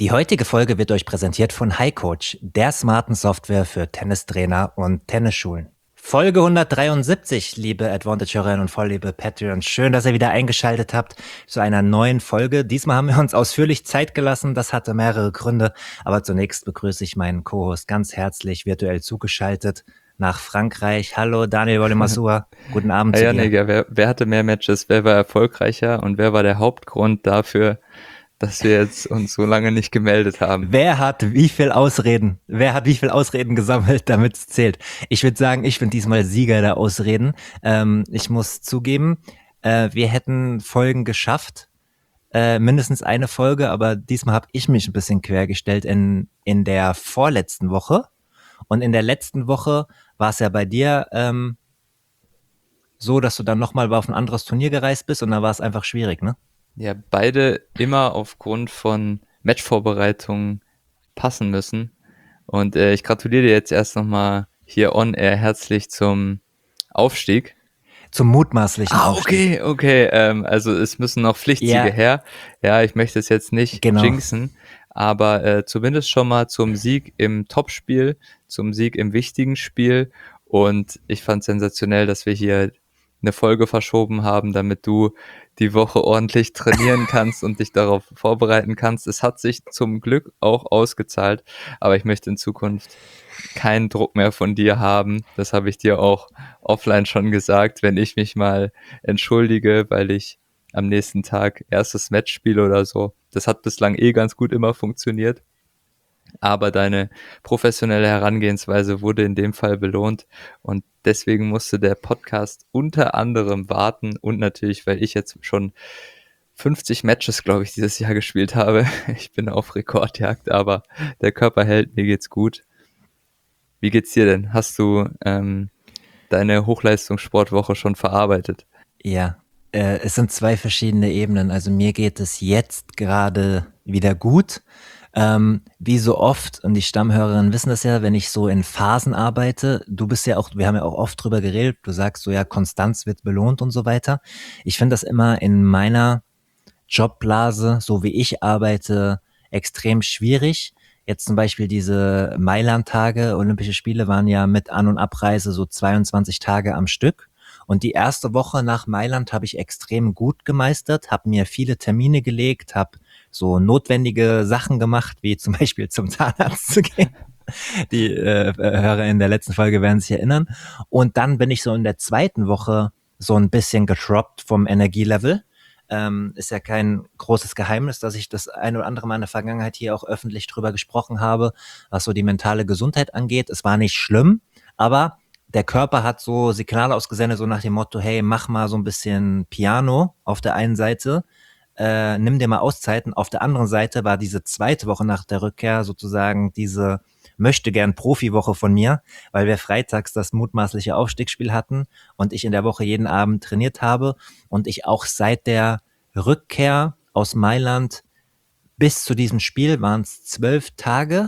Die heutige Folge wird euch präsentiert von HiCoach, der smarten Software für Tennistrainer und Tennisschulen. Folge 173, liebe Advantage-Hörerinnen und vollliebe Patreons. Schön, dass ihr wieder eingeschaltet habt zu einer neuen Folge. Diesmal haben wir uns ausführlich Zeit gelassen. Das hatte mehrere Gründe. Aber zunächst begrüße ich meinen Co-Host ganz herzlich virtuell zugeschaltet nach Frankreich. Hallo, Daniel Wolle-Masur. Guten Abend zu dir. Janik, wer hatte mehr Matches? Wer war erfolgreicher? Und wer war der Hauptgrund dafür, dass wir jetzt uns so lange nicht gemeldet haben? Wer hat wie viel Ausreden gesammelt, damit es zählt? Ich würde sagen, ich bin diesmal Sieger der Ausreden. Ich muss zugeben, wir hätten Folgen geschafft, mindestens eine Folge, aber diesmal habe ich mich ein bisschen quergestellt in der vorletzten Woche. Und in der letzten Woche war es ja bei dir so, dass du dann nochmal auf ein anderes Turnier gereist bist und dann war es einfach schwierig, ne? Ja, beide immer aufgrund von Matchvorbereitungen passen müssen. Und ich gratuliere dir jetzt erst nochmal hier on air herzlich zum Aufstieg. Zum mutmaßlichen Aufstieg. Okay. Also es müssen noch Pflichtsiege her. Ja, ich möchte es jetzt nicht jinxen, aber zumindest schon mal zum Sieg im Topspiel, zum Sieg im wichtigen Spiel. Und ich fand sensationell, dass wir hier eine Folge verschoben haben, damit du die Woche ordentlich trainieren kannst und dich darauf vorbereiten kannst. Es hat sich zum Glück auch ausgezahlt, aber ich möchte in Zukunft keinen Druck mehr von dir haben. Das habe ich dir auch offline schon gesagt, wenn ich mich mal entschuldige, weil ich am nächsten Tag erstes Match spiele oder so. Das hat bislang ganz gut immer funktioniert. Aber deine professionelle Herangehensweise wurde in dem Fall belohnt und deswegen musste der Podcast unter anderem warten und natürlich, weil ich jetzt schon 50 Matches, glaube ich, dieses Jahr gespielt habe. Ich bin auf Rekordjagd, aber der Körper hält, mir geht's gut. Wie geht's dir denn? Hast du deine Hochleistungssportwoche schon verarbeitet? Ja, es sind zwei verschiedene Ebenen. Also mir geht es jetzt gerade wieder gut. Wie so oft, und die Stammhörerinnen wissen das ja, wenn ich so in Phasen arbeite, du bist ja auch, wir haben ja auch oft drüber geredet, du sagst so, ja, Konstanz wird belohnt und so weiter. Ich finde das immer in meiner Jobblase, so wie ich arbeite, extrem schwierig. Jetzt zum Beispiel diese Mailand-Tage, Olympische Spiele waren ja mit An- und Abreise so 22 Tage am Stück. Und die erste Woche nach Mailand habe ich extrem gut gemeistert, habe mir viele Termine gelegt, habe so notwendige Sachen gemacht, wie zum Beispiel zum Zahnarzt zu gehen. Die Hörer in der letzten Folge werden sich erinnern. Und dann bin ich so in der zweiten Woche so ein bisschen getroppt vom Energielevel. Ist ja kein großes Geheimnis, dass ich das ein oder andere Mal in der Vergangenheit hier auch öffentlich drüber gesprochen habe, was so die mentale Gesundheit angeht. Es war nicht schlimm, aber der Körper hat so Signale ausgesendet, so nach dem Motto, hey, mach mal so ein bisschen Piano auf der einen Seite, nimm dir mal Auszeiten. Auf der anderen Seite war diese zweite Woche nach der Rückkehr sozusagen diese möchte gern Profi-Woche von mir, weil wir freitags das mutmaßliche Aufstiegsspiel hatten und ich in der Woche jeden Abend trainiert habe und ich auch seit der Rückkehr aus Mailand bis zu diesem Spiel waren es 12 Tage,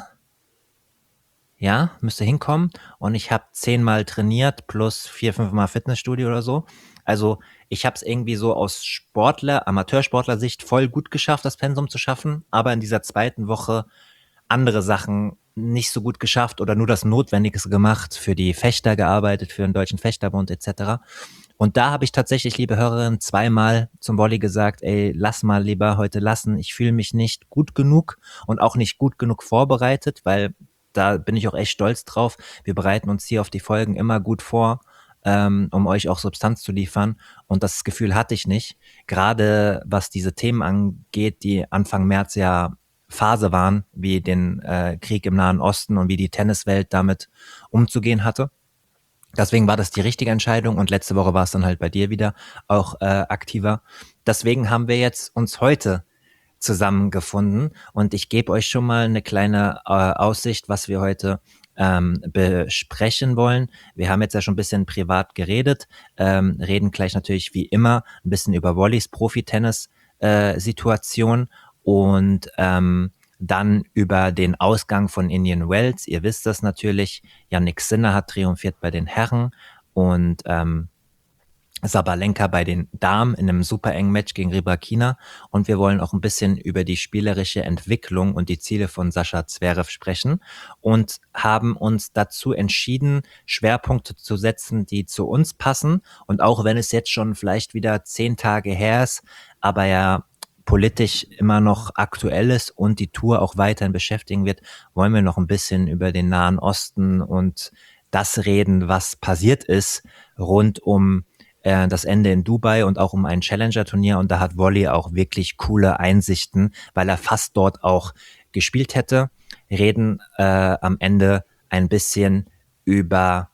ja, müsste hinkommen und ich habe 10-mal trainiert plus 4-5 Mal Fitnessstudio oder so. Also ich habe es irgendwie so aus Amateursportler-Sicht voll gut geschafft, das Pensum zu schaffen, aber in dieser zweiten Woche andere Sachen nicht so gut geschafft oder nur das Notwendigste gemacht, für die Fechter gearbeitet, für den Deutschen Fechterbund etc. Und da habe ich tatsächlich, liebe Hörerinnen, 2-mal zum Volley gesagt, ey, lass mal lieber heute lassen, ich fühle mich nicht gut genug und auch nicht gut genug vorbereitet, weil da bin ich auch echt stolz drauf. Wir bereiten uns hier auf die Folgen immer gut vor, um euch auch Substanz zu liefern. Und das Gefühl hatte ich nicht. Gerade was diese Themen angeht, die Anfang März ja Phase waren, wie den Krieg im Nahen Osten und wie die Tenniswelt damit umzugehen hatte. Deswegen war das die richtige Entscheidung und letzte Woche war es dann halt bei dir wieder auch aktiver. Deswegen haben wir jetzt uns heute zusammengefunden und ich gebe euch schon mal eine kleine Aussicht, was wir heute besprechen wollen. Wir haben jetzt ja schon ein bisschen privat geredet, reden gleich natürlich wie immer ein bisschen über Volleys Profi-Tennis-Situation und dann über den Ausgang von Indian Wells. Ihr wisst das natürlich. Jannik Sinner hat triumphiert bei den Herren und Sabalenka bei den Damen in einem super engen Match gegen Rybakina und wir wollen auch ein bisschen über die spielerische Entwicklung und die Ziele von Sascha Zverev sprechen und haben uns dazu entschieden, Schwerpunkte zu setzen, die zu uns passen und auch wenn es jetzt schon vielleicht wieder 10 Tage her ist, aber ja politisch immer noch aktuell ist und die Tour auch weiterhin beschäftigen wird, wollen wir noch ein bisschen über den Nahen Osten und das reden, was passiert ist rund um das Ende in Dubai und auch um ein Challenger-Turnier und da hat Volley auch wirklich coole Einsichten, weil er fast dort auch gespielt hätte. Reden am Ende ein bisschen über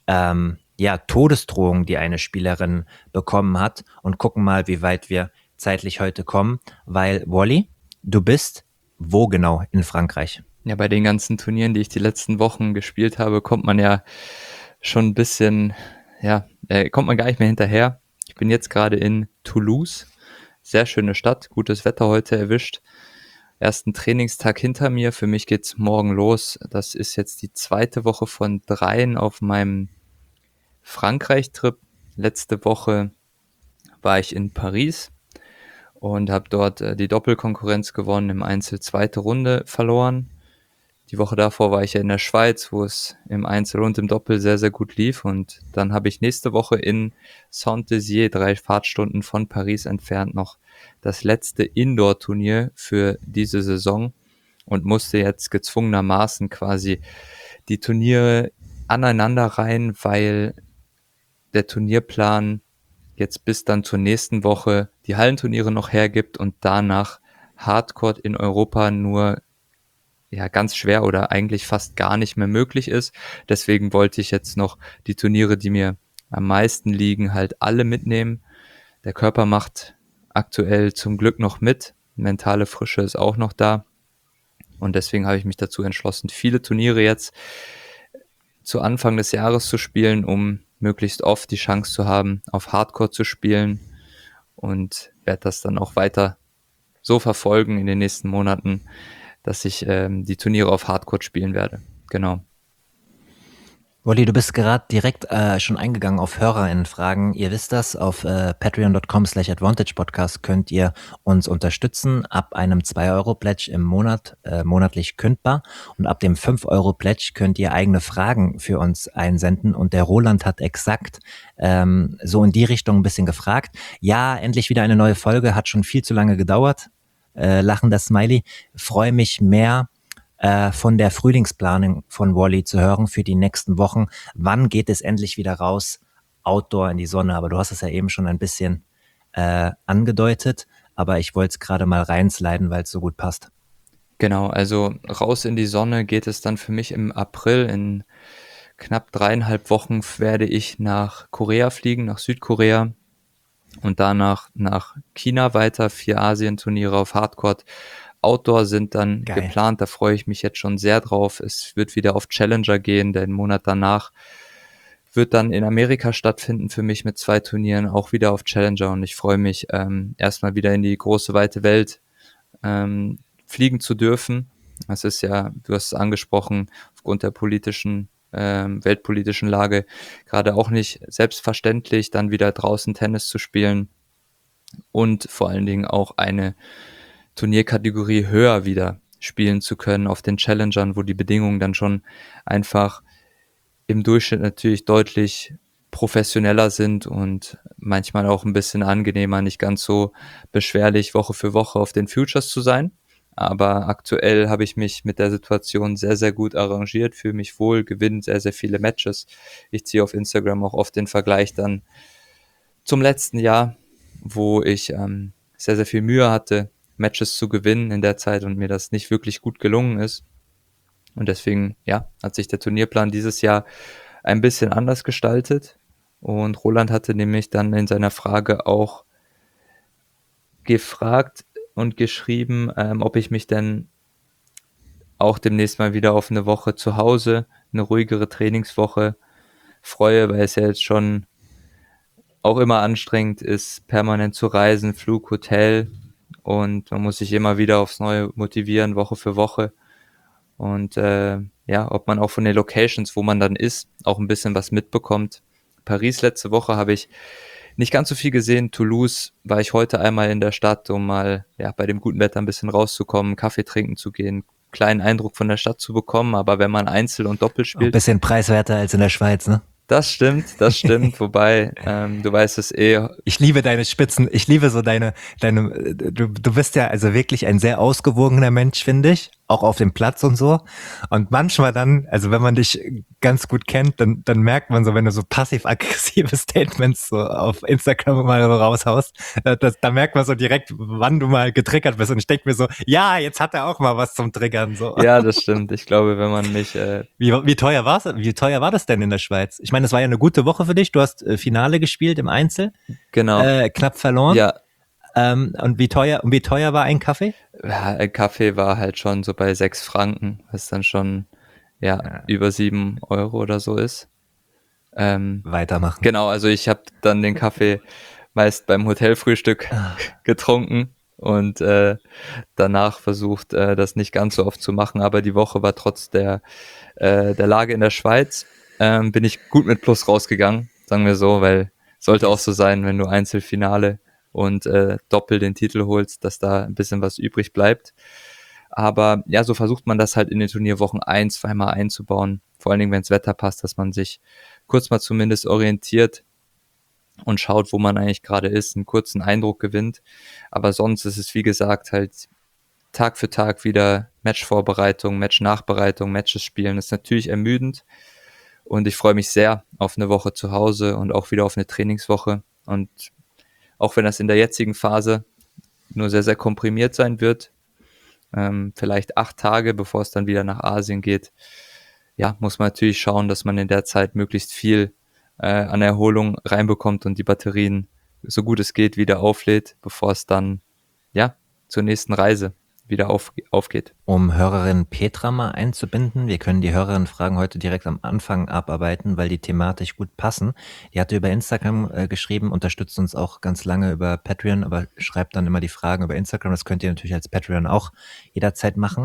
Todesdrohungen, die eine Spielerin bekommen hat und gucken mal, wie weit wir zeitlich heute kommen, weil Volley, du bist wo genau in Frankreich? Ja, bei den ganzen Turnieren, die ich die letzten Wochen gespielt habe, kommt man ja schon ein bisschen, kommt man gar nicht mehr hinterher. Ich bin jetzt gerade in Toulouse, sehr schöne Stadt, gutes Wetter heute erwischt. Ersten Trainingstag hinter mir, für mich geht's morgen los. Das ist jetzt die 2. Woche von 3 auf meinem Frankreich-Trip. Letzte Woche war ich in Paris und habe dort die Doppelkonkurrenz gewonnen, im Einzel 2. Runde verloren. Die Woche davor war ich ja in der Schweiz, wo es im Einzel und im Doppel sehr, sehr gut lief. Und dann habe ich nächste Woche in Saint-Dizier, 3 Fahrtstunden von Paris entfernt, noch das letzte Indoor-Turnier für diese Saison und musste jetzt gezwungenermaßen quasi die Turniere aneinander rein, weil der Turnierplan jetzt bis dann zur nächsten Woche die Hallenturniere noch hergibt und danach Hardcourt in Europa nur ganz schwer oder eigentlich fast gar nicht mehr möglich ist. Deswegen wollte ich jetzt noch die Turniere, die mir am meisten liegen, halt alle mitnehmen. Der Körper macht aktuell zum Glück noch mit. Mentale Frische ist auch noch da. Und deswegen habe ich mich dazu entschlossen, viele Turniere jetzt zu Anfang des Jahres zu spielen, um möglichst oft die Chance zu haben, auf Hardcore zu spielen. Und werde das dann auch weiter so verfolgen in den nächsten Monaten, dass ich die Turniere auf Hardcourt spielen werde. Genau. Wolli, du bist gerade direkt schon eingegangen auf HörerInnen-Fragen. Ihr wisst das, auf patreon.com/advantagepodcast könnt ihr uns unterstützen. Ab einem 2-Euro-Pledge im Monat, monatlich kündbar. Und ab dem 5-Euro-Pledge könnt ihr eigene Fragen für uns einsenden. Und der Roland hat exakt so in die Richtung ein bisschen gefragt. Ja, endlich wieder eine neue Folge, hat schon viel zu lange gedauert. Lachender Smiley. Freue mich mehr von der Frühlingsplanung von Volley zu hören für die nächsten Wochen. Wann geht es endlich wieder raus? Outdoor in die Sonne. Aber du hast es ja eben schon ein bisschen angedeutet. Aber ich wollte es gerade mal reinsliden, weil es so gut passt. Genau, also raus in die Sonne geht es dann für mich im April. In knapp 3,5 Wochen werde ich nach Korea fliegen, nach Südkorea. Und danach nach China weiter, 4 Asien-Turniere auf Hardcourt. Outdoor sind dann geplant, da freue ich mich jetzt schon sehr drauf. Es wird wieder auf Challenger gehen, den Monat danach wird dann in Amerika stattfinden für mich mit 2 Turnieren, auch wieder auf Challenger und ich freue mich, erstmal wieder in die große, weite Welt fliegen zu dürfen. Das ist ja, du hast es angesprochen, aufgrund der weltpolitischen Lage gerade auch nicht selbstverständlich, dann wieder draußen Tennis zu spielen und vor allen Dingen auch eine Turnierkategorie höher wieder spielen zu können auf den Challengern, wo die Bedingungen dann schon einfach im Durchschnitt natürlich deutlich professioneller sind und manchmal auch ein bisschen angenehmer, nicht ganz so beschwerlich, Woche für Woche auf den Futures zu sein. Aber aktuell habe ich mich mit der Situation sehr, sehr gut arrangiert, fühle mich wohl, gewinne sehr, sehr viele Matches. Ich ziehe auf Instagram auch oft den Vergleich dann zum letzten Jahr, wo ich sehr, sehr viel Mühe hatte, Matches zu gewinnen in der Zeit und mir das nicht wirklich gut gelungen ist. Und deswegen, hat sich der Turnierplan dieses Jahr ein bisschen anders gestaltet. Und Roland hatte nämlich dann in seiner Frage auch gefragt und geschrieben, ob ich mich denn auch demnächst mal wieder auf eine Woche zu Hause, eine ruhigere Trainingswoche freue, weil es ja jetzt schon auch immer anstrengend ist, permanent zu reisen, Flug, Hotel und man muss sich immer wieder aufs Neue motivieren, Woche für Woche. Und ob man auch von den Locations, wo man dann ist, auch ein bisschen was mitbekommt. Paris letzte Woche habe ich nicht ganz so viel gesehen. Toulouse war ich heute einmal in der Stadt, um mal bei dem guten Wetter ein bisschen rauszukommen, Kaffee trinken zu gehen, kleinen Eindruck von der Stadt zu bekommen. Aber wenn man Einzel und Doppel spielt... Ein bisschen preiswerter als in der Schweiz, ne? Das stimmt. Wobei, du weißt es eh. Ich liebe deine Spitzen, ich liebe so du bist ja also wirklich ein sehr ausgewogener Mensch, finde ich, auch auf dem Platz und so. Und manchmal dann, also wenn man dich ganz gut kennt, dann merkt man so, wenn du so passiv-aggressive Statements so auf Instagram mal so raushaust, da merkt man so direkt, wann du mal getriggert bist. Und ich denke mir so, ja, jetzt hat er auch mal was zum Triggern. So. Ja, das stimmt. Ich glaube, wenn man mich... Wie teuer war das denn in der Schweiz? Ich meine, es war ja eine gute Woche für dich. Du hast Finale gespielt im Einzel. Genau. Knapp verloren. Ja. Und wie teuer war ein Kaffee? Ja, ein Kaffee war halt schon so bei 6 Franken, was dann schon über 7 Euro oder so ist. Weitermachen. Genau, also ich habe dann den Kaffee meist beim Hotelfrühstück getrunken und danach versucht, das nicht ganz so oft zu machen, aber die Woche war trotz der Lage in der Schweiz, bin ich gut mit Plus rausgegangen, sagen wir so, weil sollte auch so sein, wenn du Einzelfinale und Doppel den Titel holst, dass da ein bisschen was übrig bleibt. Aber ja, so versucht man das halt in den Turnierwochen 1-2 Mal einzubauen, vor allen Dingen, wenn das Wetter passt, dass man sich kurz mal zumindest orientiert und schaut, wo man eigentlich gerade ist, einen kurzen Eindruck gewinnt. Aber sonst ist es, wie gesagt, halt Tag für Tag wieder Matchvorbereitung, Matchnachbereitung, Matches spielen. Das ist natürlich ermüdend und ich freue mich sehr auf eine Woche zu Hause und auch wieder auf eine Trainingswoche. Und auch wenn das in der jetzigen Phase nur sehr, sehr komprimiert sein wird, vielleicht 8 Tage, bevor es dann wieder nach Asien geht, ja, muss man natürlich schauen, dass man in der Zeit möglichst viel an Erholung reinbekommt und die Batterien so gut es geht wieder auflädt, bevor es dann zur nächsten Reise wieder aufgeht. Um Hörerin Petra mal einzubinden, wir können die Hörerinnenfragen heute direkt am Anfang abarbeiten, weil die thematisch gut passen. Die hatte über Instagram geschrieben, unterstützt uns auch ganz lange über Patreon, aber schreibt dann immer die Fragen über Instagram. Das könnt ihr natürlich als Patreon auch jederzeit machen.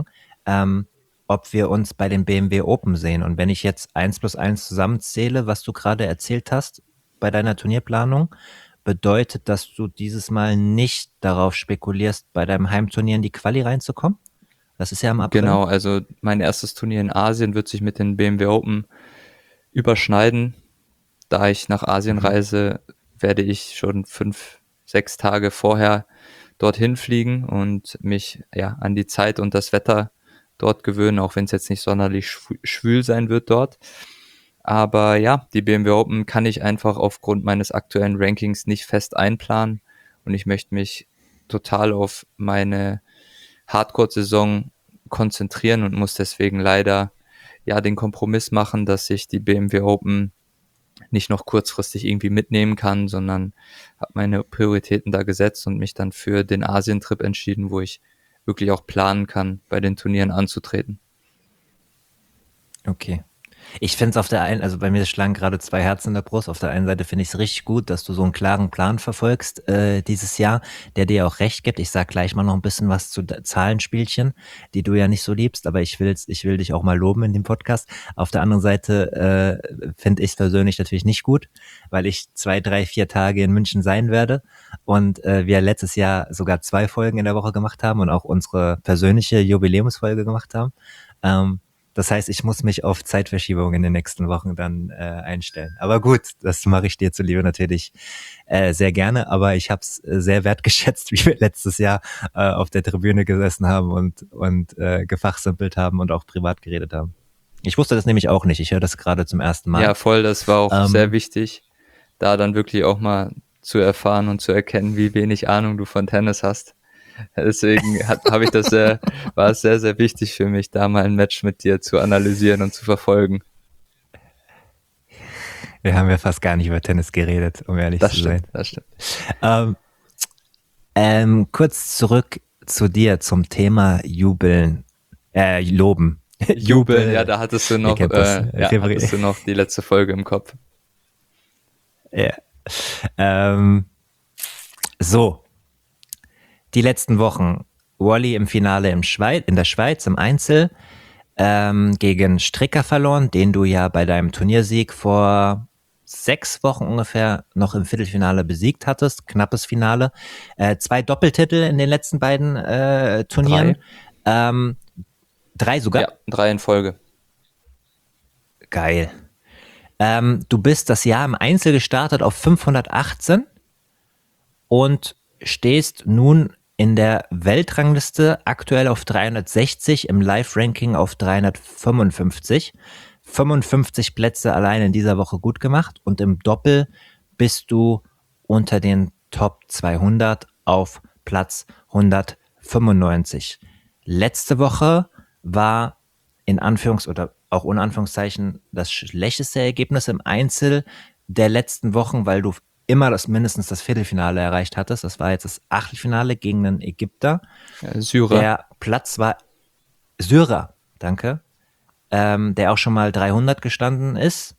Ob wir uns bei den BMW Open sehen. Und wenn ich jetzt 1+1 zusammenzähle, was du gerade erzählt hast bei deiner Turnierplanung, bedeutet, dass du dieses Mal nicht darauf spekulierst, bei deinem Heimturnier in die Quali reinzukommen? Das ist ja im April. Genau, also mein erstes Turnier in Asien wird sich mit den BMW Open überschneiden. Da ich nach Asien reise, werde ich schon 5-6 Tage vorher dorthin fliegen und mich an die Zeit und das Wetter dort gewöhnen, auch wenn es jetzt nicht sonderlich schwül sein wird dort. Aber ja, die BMW Open kann ich einfach aufgrund meines aktuellen Rankings nicht fest einplanen und ich möchte mich total auf meine Hardcore-Saison konzentrieren und muss deswegen leider den Kompromiss machen, dass ich die BMW Open nicht noch kurzfristig irgendwie mitnehmen kann, sondern habe meine Prioritäten da gesetzt und mich dann für den Asien-Trip entschieden, wo ich wirklich auch planen kann, bei den Turnieren anzutreten. Okay. Ich finde es auf der einen, also bei mir schlagen gerade 2 Herzen in der Brust. Auf der einen Seite finde ich es richtig gut, dass du so einen klaren Plan verfolgst dieses Jahr, der dir auch recht gibt. Ich sag gleich mal noch ein bisschen was zu Zahlenspielchen, die du ja nicht so liebst, aber ich will dich auch mal loben in dem Podcast. Auf der anderen Seite finde ich es persönlich natürlich nicht gut, weil ich 2, 3, 4 Tage in München sein werde und wir letztes Jahr sogar 2 Folgen in der Woche gemacht haben und auch unsere persönliche Jubiläumsfolge gemacht haben. Das heißt, ich muss mich auf Zeitverschiebung in den nächsten Wochen dann einstellen. Aber gut, das mache ich dir zuliebe natürlich sehr gerne. Aber ich habe es sehr wertgeschätzt, wie wir letztes Jahr auf der Tribüne gesessen haben und gefachsimpelt haben und auch privat geredet haben. Ich wusste das nämlich auch nicht. Ich höre das gerade zum ersten Mal. Ja, voll. Das war auch sehr wichtig, da dann wirklich auch mal zu erfahren und zu erkennen, wie wenig Ahnung du von Tennis hast. Deswegen war es sehr, sehr wichtig für mich, da mal ein Match mit dir zu analysieren und zu verfolgen. Wir haben ja fast gar nicht über Tennis geredet, um ehrlich zu sein. Das stimmt. Kurz zurück zu dir zum Thema Loben. Jubeln, ja, da hattest du noch, hattest du noch die letzte Folge im Kopf. Ja. So. Die letzten Wochen. Wally im Finale in der Schweiz im Einzel gegen Stricker verloren, den du ja bei deinem Turniersieg vor 6 Wochen ungefähr noch im Viertelfinale besiegt hattest, knappes Finale. 2 Doppeltitel in den letzten beiden Turnieren. 3 sogar? Ja, 3 in Folge. Geil. Du bist das Jahr im Einzel gestartet auf 518 und stehst nun in der Weltrangliste aktuell auf 360, im Live-Ranking auf 355. 55 Plätze allein in dieser Woche gut gemacht und im Doppel bist du unter den Top 200 auf Platz 195. Letzte Woche war in Anführungs- oder auch ohne Anführungszeichen das schlechteste Ergebnis im Einzel der letzten Wochen, weil du immer mindestens das Viertelfinale erreicht hattest. Das war jetzt das Achtelfinale gegen einen Ägypter. Syrer. Der Platz war Syrer, danke. Der auch schon mal 300 gestanden ist,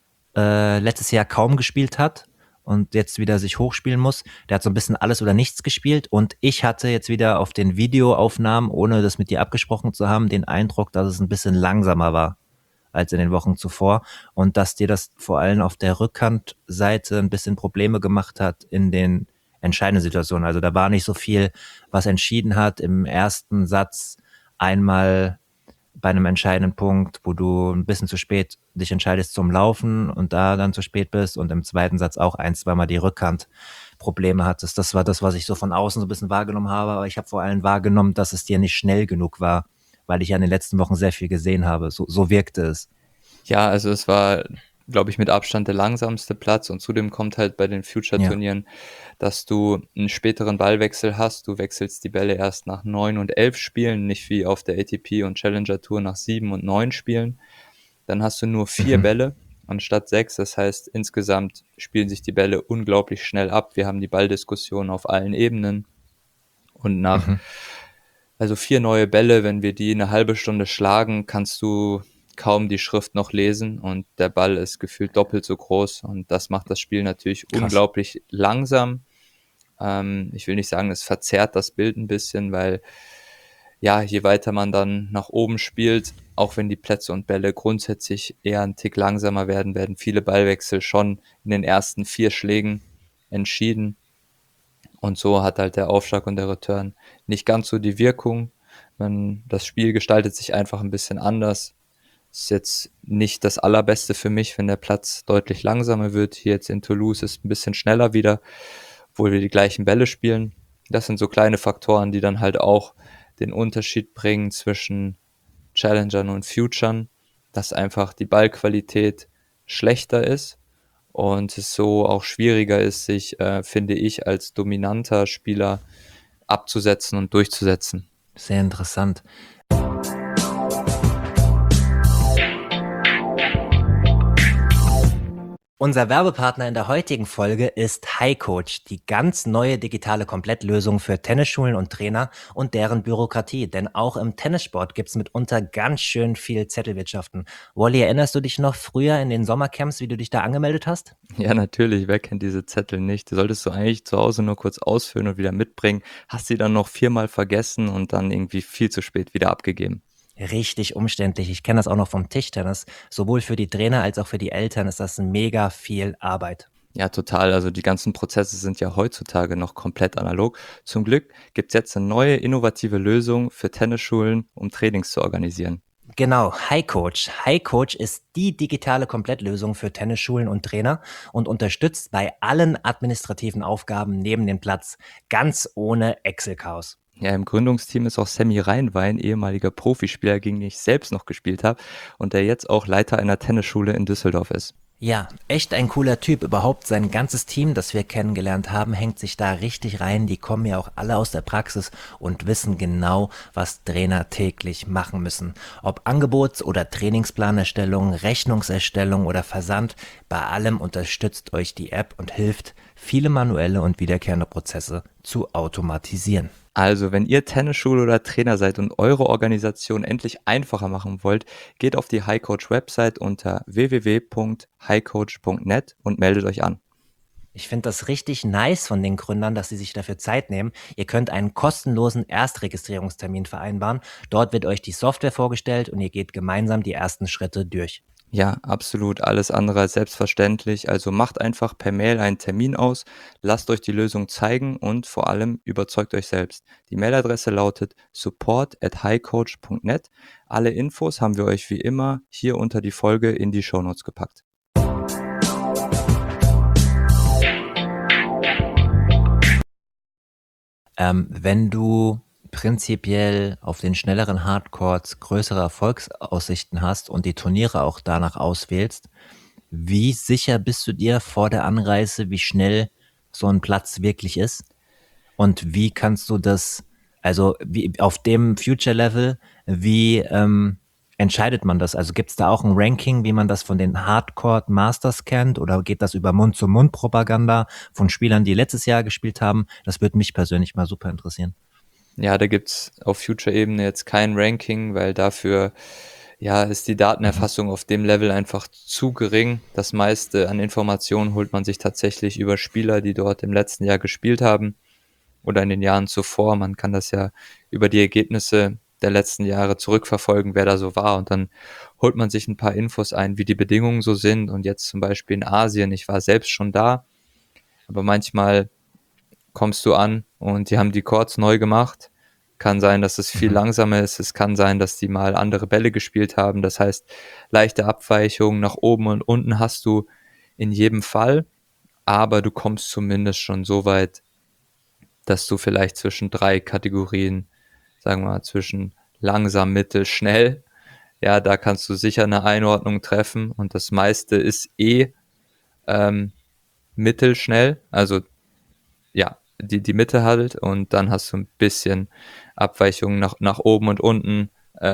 letztes Jahr kaum gespielt hat und jetzt wieder sich hochspielen muss. Der hat so ein bisschen alles oder nichts gespielt und ich hatte jetzt wieder auf den Videoaufnahmen, ohne das mit dir abgesprochen zu haben, den Eindruck, dass es ein bisschen langsamer war als in den Wochen zuvor und dass dir das vor allem auf der Rückhandseite ein bisschen Probleme gemacht hat in den entscheidenden Situationen. Also da war nicht so viel, was entschieden hat. Im ersten Satz einmal bei einem entscheidenden Punkt, wo du ein bisschen zu spät dich entscheidest zum Laufen und da dann zu spät bist und im zweiten Satz auch 1-2 Mal die Rückhandprobleme hattest. Das war das, was ich so von außen so ein bisschen wahrgenommen habe, aber ich habe vor allem wahrgenommen, dass es dir nicht schnell genug war, weil ich ja in den letzten Wochen sehr viel gesehen habe. So wirkte es. Ja, also es war, glaube ich, mit Abstand der langsamste Platz und zudem kommt halt bei den Future-Turnieren, dass du einen späteren Ballwechsel hast. Du wechselst die Bälle erst nach 9 und 11 Spielen, nicht wie auf der ATP und Challenger Tour nach 7 und 9 Spielen. Dann hast du nur 4 Bälle anstatt 6. Das heißt, insgesamt spielen sich die Bälle unglaublich schnell ab. Wir haben die Balldiskussion auf allen Ebenen und also 4 neue Bälle, wenn wir die eine halbe Stunde schlagen, kannst du kaum die Schrift noch lesen und der Ball ist gefühlt doppelt so groß und das macht das Spiel natürlich unglaublich langsam. Ich will nicht sagen, es verzerrt das Bild ein bisschen, weil ja, je weiter man dann nach oben spielt, auch wenn die Plätze und Bälle grundsätzlich eher einen Tick langsamer werden, werden viele Ballwechsel schon in den ersten 4 Schlägen entschieden. Und so hat halt der Aufschlag und der Return nicht ganz so die Wirkung. Das Spiel gestaltet sich einfach ein bisschen anders. Ist jetzt nicht das Allerbeste für mich, wenn der Platz deutlich langsamer wird. Hier jetzt in Toulouse ist ein bisschen schneller wieder, obwohl wir die gleichen Bälle spielen. Das sind so kleine Faktoren, die dann halt auch den Unterschied bringen zwischen Challengern und Futurern, dass einfach die Ballqualität schlechter ist und es so auch schwieriger ist, sich, finde ich, als dominanter Spieler abzusetzen und durchzusetzen. Sehr interessant. Unser Werbepartner in der heutigen Folge ist HiCoach, die ganz neue digitale Komplettlösung für Tennisschulen und Trainer und deren Bürokratie. Denn auch im Tennissport gibt's mitunter ganz schön viel Zettelwirtschaften. Wally, erinnerst du dich noch früher in den Sommercamps, wie du dich da angemeldet hast? Ja, natürlich, wer kennt diese Zettel nicht? Die solltest du eigentlich zu Hause nur kurz ausfüllen und wieder mitbringen. Hast sie dann noch 4-mal vergessen und dann irgendwie viel zu spät wieder abgegeben. Richtig umständlich. Ich kenne das auch noch vom Tischtennis. Sowohl für die Trainer als auch für die Eltern ist das mega viel Arbeit. Ja, total. Also die ganzen Prozesse sind ja heutzutage noch komplett analog. Zum Glück gibt's jetzt eine neue, innovative Lösung für Tennisschulen, um Trainings zu organisieren. Genau, HiCoach. HiCoach ist die digitale Komplettlösung für Tennisschulen und Trainer und unterstützt bei allen administrativen Aufgaben neben dem Platz, ganz ohne Excel-Chaos. Ja, im Gründungsteam ist auch Sammy Reinwein, ehemaliger Profispieler, gegen den ich selbst noch gespielt habe und der jetzt auch Leiter einer Tennisschule in Düsseldorf ist. Ja, echt ein cooler Typ. Überhaupt sein ganzes Team, das wir kennengelernt haben, hängt sich da richtig rein. Die kommen ja auch alle aus der Praxis und wissen genau, was Trainer täglich machen müssen. Ob Angebots- oder Trainingsplanerstellung, Rechnungserstellung oder Versand, bei allem unterstützt euch die App und hilft, viele manuelle und wiederkehrende Prozesse zu automatisieren. Also, wenn ihr Tennisschule oder Trainer seid und eure Organisation endlich einfacher machen wollt, geht auf die HiCoach-Website unter www.hicoach.net und meldet euch an. Ich finde das richtig nice von den Gründern, dass sie sich dafür Zeit nehmen. Ihr könnt einen kostenlosen Erstregistrierungstermin vereinbaren. Dort wird euch die Software vorgestellt und ihr geht gemeinsam die ersten Schritte durch. Ja, absolut. Alles andere als selbstverständlich. Also macht einfach per Mail einen Termin aus, lasst euch die Lösung zeigen und vor allem überzeugt euch selbst. Die Mailadresse lautet support@highcoach.net. Alle Infos haben wir euch wie immer hier unter die Folge in die Shownotes gepackt. Wenn du prinzipiell auf den schnelleren Hardcourts größere Erfolgsaussichten hast und die Turniere auch danach auswählst, wie sicher bist du dir vor der Anreise, wie schnell so ein Platz wirklich ist? Und wie kannst du das, also wie auf dem Future-Level, wie entscheidet man das? Also gibt es da auch ein Ranking, wie man das von den Hardcore-Masters kennt? Oder geht das über Mund-zu-Mund-Propaganda von Spielern, die letztes Jahr gespielt haben? Das würde mich persönlich mal super interessieren. Ja, da gibt's auf Future-Ebene jetzt kein Ranking, weil dafür ja, ist die Datenerfassung auf dem Level einfach zu gering. Das meiste an Informationen holt man sich tatsächlich über Spieler, die dort im letzten Jahr gespielt haben oder in den Jahren zuvor. Man kann das ja über die Ergebnisse der letzten Jahre zurückverfolgen, wer da so war. Und dann holt man sich ein paar Infos ein, wie die Bedingungen so sind. Und jetzt zum Beispiel in Asien, ich war selbst schon da, aber manchmal kommst du an und die haben die Chords neu gemacht. Kann sein, dass es viel langsamer ist. Es kann sein, dass die mal andere Bälle gespielt haben. Das heißt, leichte Abweichungen nach oben und unten hast du in jedem Fall, aber du kommst zumindest schon so weit, dass du vielleicht zwischen 3 Kategorien, sagen wir mal, zwischen langsam, mittel, schnell, ja, da kannst du sicher eine Einordnung treffen und das meiste ist mittelschnell, also ja, die Mitte halt und dann hast du ein bisschen Abweichungen nach oben und unten.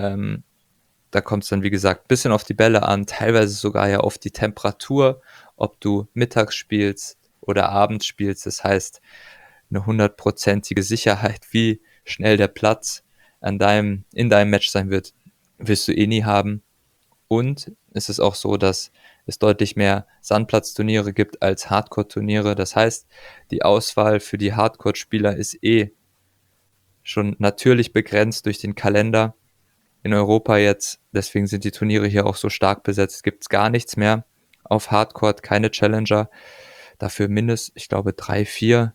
Da kommt es dann, wie gesagt, ein bisschen auf die Bälle an, teilweise sogar ja auf die Temperatur, ob du mittags spielst oder abends spielst. Das heißt, eine 100%ige Sicherheit, wie schnell der Platz in deinem Match sein wird, wirst du eh nie haben. Und es ist auch so, dass es deutlich mehr Sandplatzturniere gibt als Hardcore-Turniere. Das heißt, die Auswahl für die Hardcore-Spieler ist eh schon natürlich begrenzt durch den Kalender. In Europa jetzt, deswegen sind die Turniere hier auch so stark besetzt, gibt es gar nichts mehr auf Hardcore, keine Challenger. Dafür ich glaube, 3, 4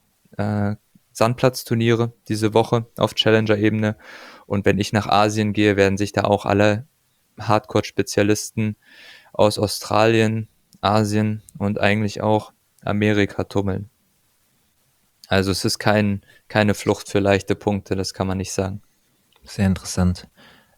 Sandplatzturniere diese Woche auf Challenger-Ebene. Und wenn ich nach Asien gehe, werden sich da auch alle Hardcore-Spezialisten aus Australien, Asien und eigentlich auch Amerika tummeln. Also es ist keine Flucht für leichte Punkte, das kann man nicht sagen. Sehr interessant.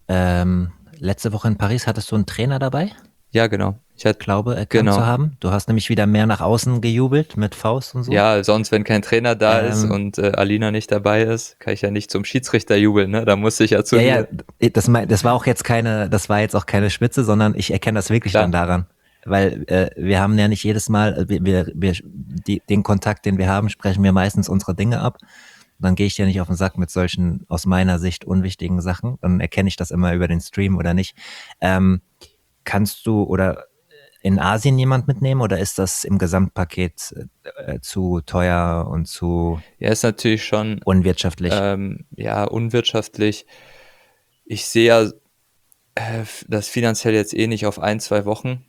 Letzte Woche in Paris hattest du einen Trainer dabei? Ja, genau. Ich glaube, erkannt zu haben. Du hast nämlich wieder mehr nach außen gejubelt mit Faust und so. Ja, sonst, wenn kein Trainer da ist und Alina nicht dabei ist, kann ich ja nicht zum Schiedsrichter jubeln, ne? Da muss ich ja zu Ja, das war auch jetzt das war jetzt auch keine Spitze, sondern ich erkenne das wirklich dann daran. Weil wir haben ja nicht jedes Mal, den Kontakt, den wir haben, sprechen wir meistens unsere Dinge ab. Dann gehe ich dir nicht auf den Sack mit solchen aus meiner Sicht unwichtigen Sachen. Dann erkenne ich das immer über den Stream oder nicht. Kannst du oder in Asien jemand mitnehmen oder ist das im Gesamtpaket zu teuer und zu ist natürlich schon unwirtschaftlich? Unwirtschaftlich. Ich sehe ja das finanziell jetzt eh nicht auf 1, 2 Wochen.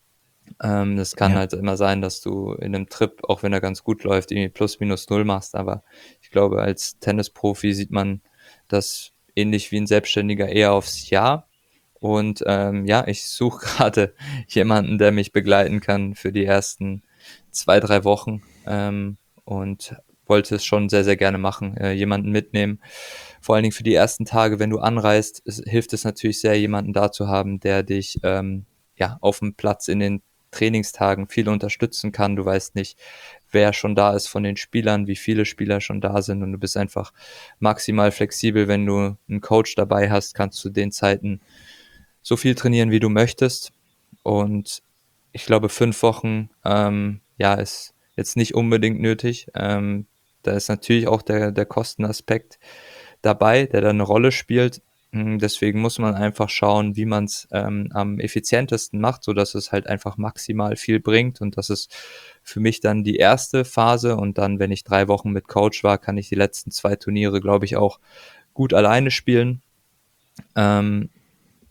Das kann halt immer sein, dass du in einem Trip, auch wenn er ganz gut läuft, irgendwie plus minus null machst. Aber ich glaube, als Tennisprofi sieht man das ähnlich wie ein Selbstständiger eher aufs Jahr. Und ich suche gerade jemanden, der mich begleiten kann für die ersten 2, 3 Wochen und wollte es schon sehr, sehr gerne machen, jemanden mitnehmen. Vor allen Dingen für die ersten Tage, wenn du anreist, hilft es natürlich sehr, jemanden da zu haben, der dich auf dem Platz in den Trainingstagen viel unterstützen kann. Du weißt nicht, wer schon da ist von den Spielern, wie viele Spieler schon da sind und du bist einfach maximal flexibel. Wenn du einen Coach dabei hast, kannst du den Zeiten so viel trainieren, wie du möchtest. Und ich glaube, 5 Wochen, ist jetzt nicht unbedingt nötig. Da ist natürlich auch der Kostenaspekt dabei, der da eine Rolle spielt. Deswegen muss man einfach schauen, wie man es am effizientesten macht, sodass es halt einfach maximal viel bringt. Und das ist für mich dann die erste Phase. Und dann, wenn ich 3 Wochen mit Coach war, kann ich die letzten 2 Turniere, glaube ich, auch gut alleine spielen.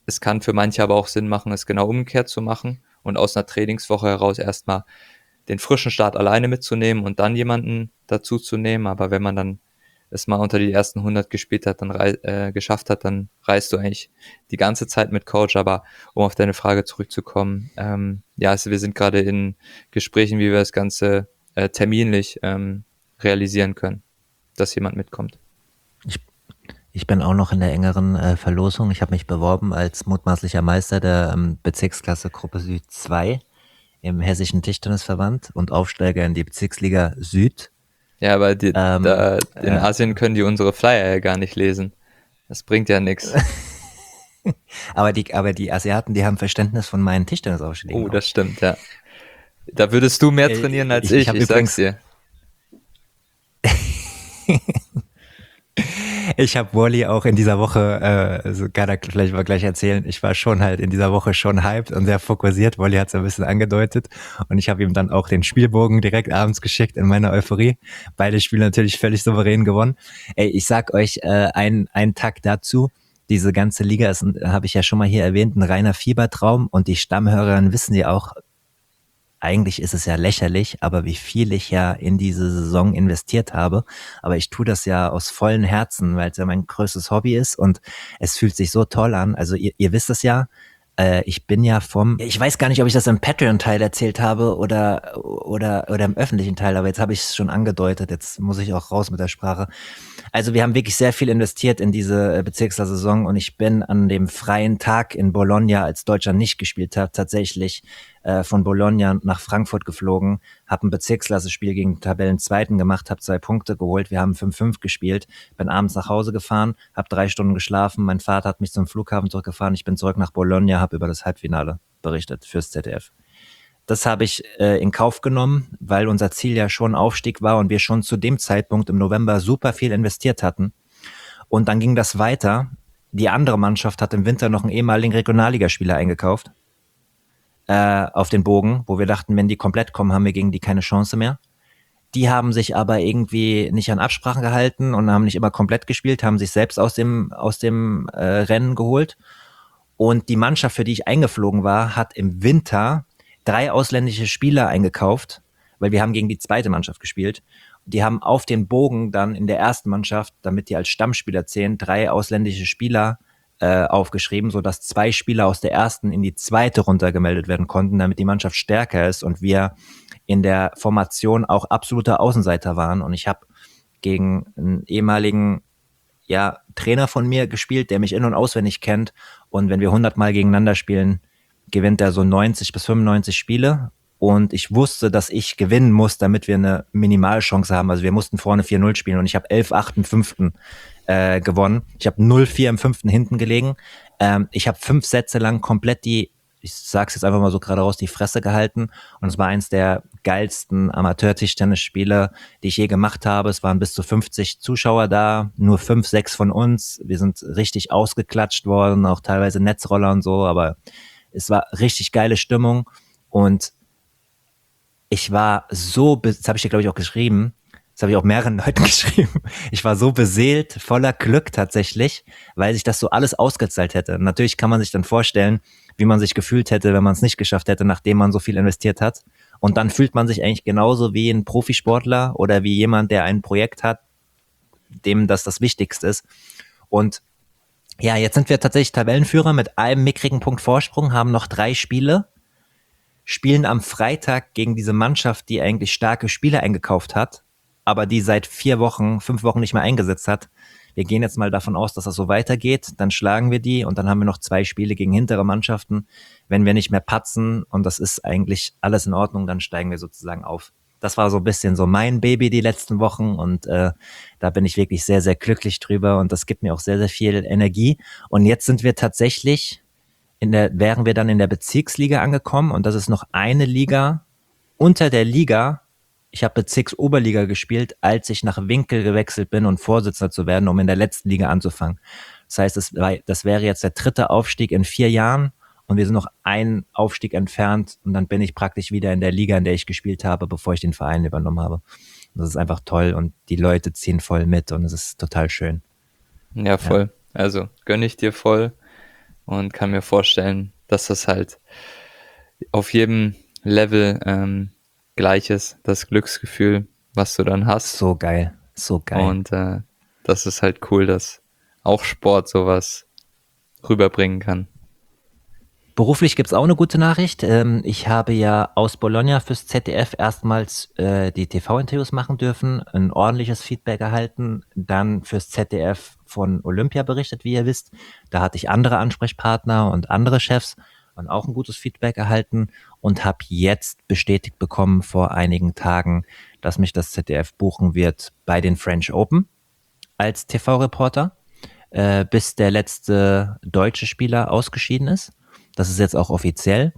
es kann für manche aber auch Sinn machen, es genau umgekehrt zu machen und aus einer Trainingswoche heraus erstmal den frischen Start alleine mitzunehmen und dann jemanden dazu zu nehmen. Aber wenn man dann es mal unter die ersten 100 gespielt hat, dann geschafft hat, dann reist du eigentlich die ganze Zeit mit Coach. Aber um auf deine Frage zurückzukommen, ja, also wir sind gerade in Gesprächen, wie wir das Ganze terminlich realisieren können, dass jemand mitkommt. Ich bin auch noch in der engeren Verlosung. Ich habe mich beworben als mutmaßlicher Meister der Bezirksklasse Gruppe Süd 2 im Hessischen Tischtennisverband und Aufsteiger in die Bezirksliga Süd. Ja, aber in Asien können die unsere Flyer ja gar nicht lesen. Das bringt ja nichts. aber die Asiaten, die haben Verständnis von meinen Tischtennisausschlägen. Oh, das stimmt, ja. Da würdest du mehr trainieren als ich sag's dir. Ich habe Wally auch in dieser Woche, kann er vielleicht mal gleich erzählen, ich war schon halt in dieser Woche schon hyped und sehr fokussiert. Wally hat es ein bisschen angedeutet und ich habe ihm dann auch den Spielbogen direkt abends geschickt in meiner Euphorie. Beide Spiele natürlich völlig souverän gewonnen. Ey, ich sag euch einen Takt dazu. Diese ganze Liga ist, habe ich ja schon mal hier erwähnt, ein reiner Fiebertraum und die Stammhörerinnen wissen ja auch, eigentlich ist es ja lächerlich, aber wie viel ich ja in diese Saison investiert habe. Aber ich tue das ja aus vollem Herzen, weil es ja mein größtes Hobby ist und es fühlt sich so toll an. Also ihr wisst es ja, ich bin ja ich weiß gar nicht, ob ich das im Patreon-Teil erzählt habe oder im öffentlichen Teil, aber jetzt habe ich es schon angedeutet, jetzt muss ich auch raus mit der Sprache. Also wir haben wirklich sehr viel investiert in diese Bezirkssaison und ich bin an dem freien Tag in Bologna, als Deutschland nicht gespielt hat, tatsächlich von Bologna nach Frankfurt geflogen, habe ein Bezirksklasse-Spiel gegen den Tabellenzweiten gemacht, habe 2 Punkte geholt, wir haben 5-5 gespielt, bin abends nach Hause gefahren, habe 3 Stunden geschlafen, mein Vater hat mich zum Flughafen zurückgefahren, ich bin zurück nach Bologna, habe über das Halbfinale berichtet fürs ZDF. Das habe ich in Kauf genommen, weil unser Ziel ja schon Aufstieg war und wir schon zu dem Zeitpunkt im November super viel investiert hatten. Und dann ging das weiter. Die andere Mannschaft hat im Winter noch einen ehemaligen Regionalligaspieler eingekauft auf den Bogen, wo wir dachten, wenn die komplett kommen, haben wir gegen die keine Chance mehr. Die haben sich aber irgendwie nicht an Absprachen gehalten und haben nicht immer komplett gespielt, haben sich selbst aus dem Rennen geholt. Und die Mannschaft, für die ich eingeflogen war, hat im Winter 3 ausländische Spieler eingekauft, weil wir haben gegen die zweite Mannschaft gespielt. Die haben auf den Bogen dann in der ersten Mannschaft, damit die als Stammspieler zählen, 3 ausländische Spieler aufgeschrieben, sodass 2 Spieler aus der ersten in die zweite runtergemeldet werden konnten, damit die Mannschaft stärker ist und wir in der Formation auch absoluter Außenseiter waren. Und ich habe gegen einen ehemaligen Trainer von mir gespielt, der mich in- und auswendig kennt. Und wenn wir 100 Mal gegeneinander spielen, gewinnt er so 90 bis 95 Spiele. Und ich wusste, dass ich gewinnen muss, damit wir eine Minimalchance haben. Also wir mussten vorne 4-0 spielen und ich habe 11-8 im 5. Gewonnen. Ich habe 0-4 im 5. hinten gelegen. Ich habe 5 Sätze lang komplett ich sag's jetzt einfach mal so gerade raus, die Fresse gehalten. Und es war eins der geilsten Amateur-Tischtennisspiele, die ich je gemacht habe. Es waren bis zu 50 Zuschauer da, nur 5, 6 von uns. Wir sind richtig ausgeklatscht worden, auch teilweise Netzroller und so, aber es war richtig geile Stimmung. Und ich war so, das habe ich dir, glaube ich, auch geschrieben, das habe ich auch mehreren Leuten geschrieben. Ich war so beseelt, voller Glück tatsächlich, weil sich das so alles ausgezahlt hätte. Natürlich kann man sich dann vorstellen, wie man sich gefühlt hätte, wenn man es nicht geschafft hätte, nachdem man so viel investiert hat. Und dann fühlt man sich eigentlich genauso wie ein Profisportler oder wie jemand, der ein Projekt hat, dem das Wichtigste ist. Und ja, jetzt sind wir tatsächlich Tabellenführer mit einem mickrigen Punkt Vorsprung, haben noch 3 Spiele, spielen am Freitag gegen diese Mannschaft, die eigentlich starke Spieler eingekauft hat, aber die seit 5 Wochen nicht mehr eingesetzt hat. Wir gehen jetzt mal davon aus, dass das so weitergeht, dann schlagen wir die und dann haben wir noch 2 Spiele gegen hintere Mannschaften. Wenn wir nicht mehr patzen und das ist eigentlich alles in Ordnung, dann steigen wir sozusagen auf. Das war so ein bisschen so mein Baby die letzten Wochen und da bin ich wirklich sehr, sehr glücklich drüber und das gibt mir auch sehr, sehr viel Energie. Und jetzt sind wir tatsächlich, wären wir dann in der Bezirksliga angekommen und das ist noch eine Liga unter der Liga. Ich habe Bezirksoberliga gespielt, als ich nach Winkel gewechselt bin und Vorsitzender zu werden, um in der letzten Liga anzufangen. Das heißt, das wäre jetzt der 3. Aufstieg in 4 Jahren und wir sind noch einen Aufstieg entfernt und dann bin ich praktisch wieder in der Liga, in der ich gespielt habe, bevor ich den Verein übernommen habe. Und das ist einfach toll und die Leute ziehen voll mit und es ist total schön. Ja, voll. Ja. Also gönne ich dir voll. und kann mir vorstellen, dass das halt auf jedem Level gleich ist, das Glücksgefühl, was du dann hast. So geil, so geil. Und das ist halt cool, dass auch Sport sowas rüberbringen kann. Beruflich gibt's auch eine gute Nachricht. Ich habe ja aus Bologna fürs ZDF erstmals die TV-Interviews machen dürfen, ein ordentliches Feedback erhalten, dann fürs ZDF von Olympia berichtet, wie ihr wisst. Da hatte ich andere Ansprechpartner und andere Chefs und auch ein gutes Feedback erhalten und habe jetzt bestätigt bekommen vor einigen Tagen, dass mich das ZDF buchen wird bei den French Open als TV-Reporter, bis der letzte deutsche Spieler ausgeschieden ist. Das ist jetzt auch offiziell.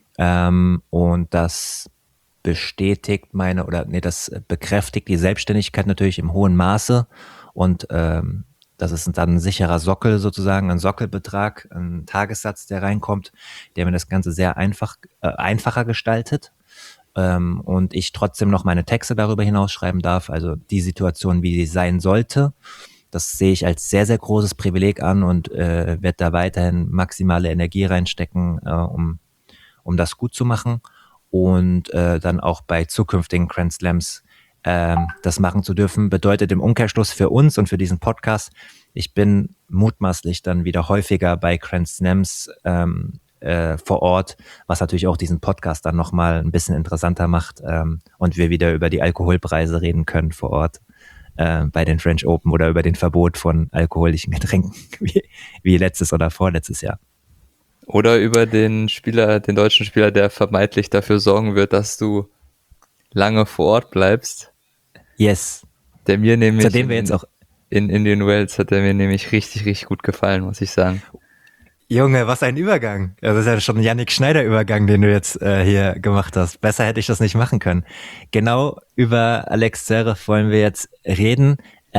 Und das bestätigt das bekräftigt die Selbstständigkeit natürlich im hohen Maße. Und das ist dann ein sicherer Sockel sozusagen, ein Sockelbetrag, ein Tagessatz, der reinkommt, der mir das Ganze sehr einfacher gestaltet. Und ich trotzdem noch meine Texte darüber hinaus schreiben darf, also die Situation, wie sie sein sollte. Das sehe ich als sehr, sehr großes Privileg an und werde da weiterhin maximale Energie reinstecken, um das gut zu machen und dann auch bei zukünftigen Grand Slams das machen zu dürfen. Bedeutet im Umkehrschluss für uns und für diesen Podcast, ich bin mutmaßlich dann wieder häufiger bei Grand Slams vor Ort, was natürlich auch diesen Podcast dann nochmal ein bisschen interessanter macht und wir wieder über die Alkoholpreise reden können vor Ort bei den French Open oder über den Verbot von alkoholischen Getränken wie letztes oder vorletztes Jahr. Oder über den deutschen Spieler, der vermeintlich dafür sorgen wird, dass du lange vor Ort bleibst. Yes. Der mir nämlich Zu dem wir jetzt auch in Indian Wells hat der mir nämlich richtig, richtig gut gefallen, muss ich sagen. Junge, was ein Übergang. Das ist ja schon ein Yannick Schneider-Übergang, den du jetzt hier gemacht hast. Besser hätte ich das nicht machen können. Genau über Alex Zverev wollen wir jetzt reden.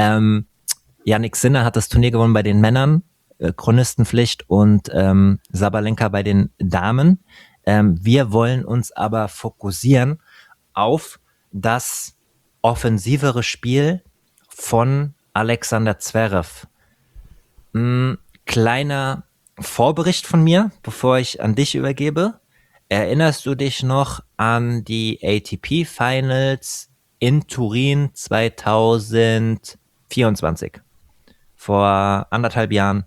Jannik Sinner hat das Turnier gewonnen bei den Männern, Chronistenpflicht und Sabalenka bei den Damen. Wir wollen uns aber fokussieren auf das offensivere Spiel von Alexander Zverev. Kleiner Vorbericht von mir, bevor ich an dich übergebe. Erinnerst du dich noch an die ATP Finals in Turin 2024? Vor 1,5 Jahren,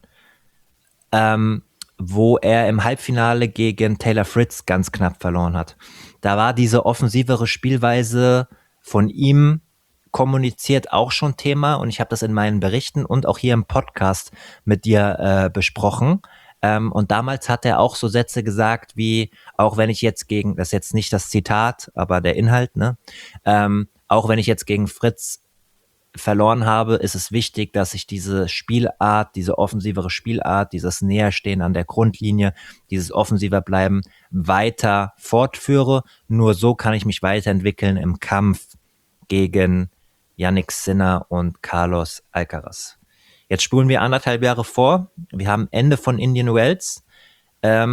wo er im Halbfinale gegen Taylor Fritz ganz knapp verloren hat. Da war diese offensivere Spielweise von ihm kommuniziert auch schon Thema und ich habe das in meinen Berichten und auch hier im Podcast mit dir besprochen. Und damals hat er auch so Sätze gesagt wie, auch wenn ich jetzt das ist jetzt nicht das Zitat, aber der Inhalt, ne? Auch wenn ich jetzt gegen Fritz verloren habe, ist es wichtig, dass ich diese Spielart, diese offensivere Spielart, dieses Näherstehen an der Grundlinie, dieses offensiver Bleiben weiter fortführe. Nur so kann ich mich weiterentwickeln im Kampf gegen Jannik Sinner und Carlos Alcaraz. Jetzt spulen wir 1,5 Jahre vor. Wir haben Ende von Indian Wells. Er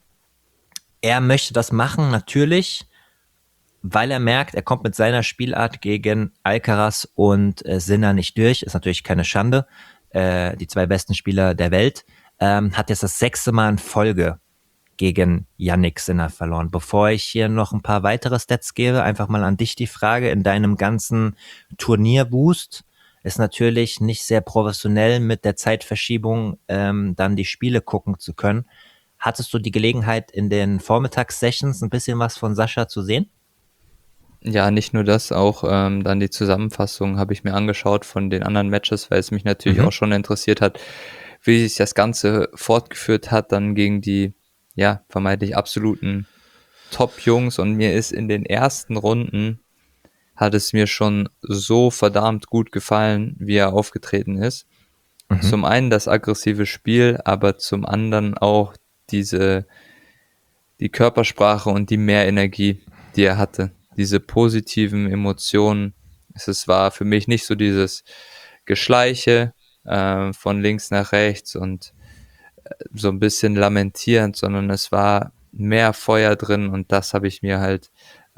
möchte das machen, natürlich, weil er merkt, er kommt mit seiner Spielart gegen Alcaraz und Sinner nicht durch. Ist natürlich keine Schande. Die 2 besten Spieler der Welt. Hat jetzt das 6. Mal in Folge gegen Jannik Sinner verloren. Bevor ich hier noch ein paar weitere Stats gebe, einfach mal an dich die Frage, in deinem ganzen Turnierboost ist natürlich nicht sehr professionell mit der Zeitverschiebung dann die Spiele gucken zu können. Hattest du die Gelegenheit, in den Vormittagssessions ein bisschen was von Sascha zu sehen? Ja, nicht nur das, auch dann die Zusammenfassung habe ich mir angeschaut von den anderen Matches, weil es mich natürlich auch schon interessiert hat, wie sich das Ganze fortgeführt hat, dann gegen die vermeintlich absoluten Top-Jungs, und mir ist in den ersten Runden hat es mir schon so verdammt gut gefallen, wie er aufgetreten ist. Zum einen das aggressive Spiel, aber zum anderen auch die Körpersprache und die Mehrenergie, die er hatte. Diese positiven Emotionen. Es war für mich nicht so dieses Geschleiche von links nach rechts und so ein bisschen lamentierend, sondern es war mehr Feuer drin, und das habe ich mir halt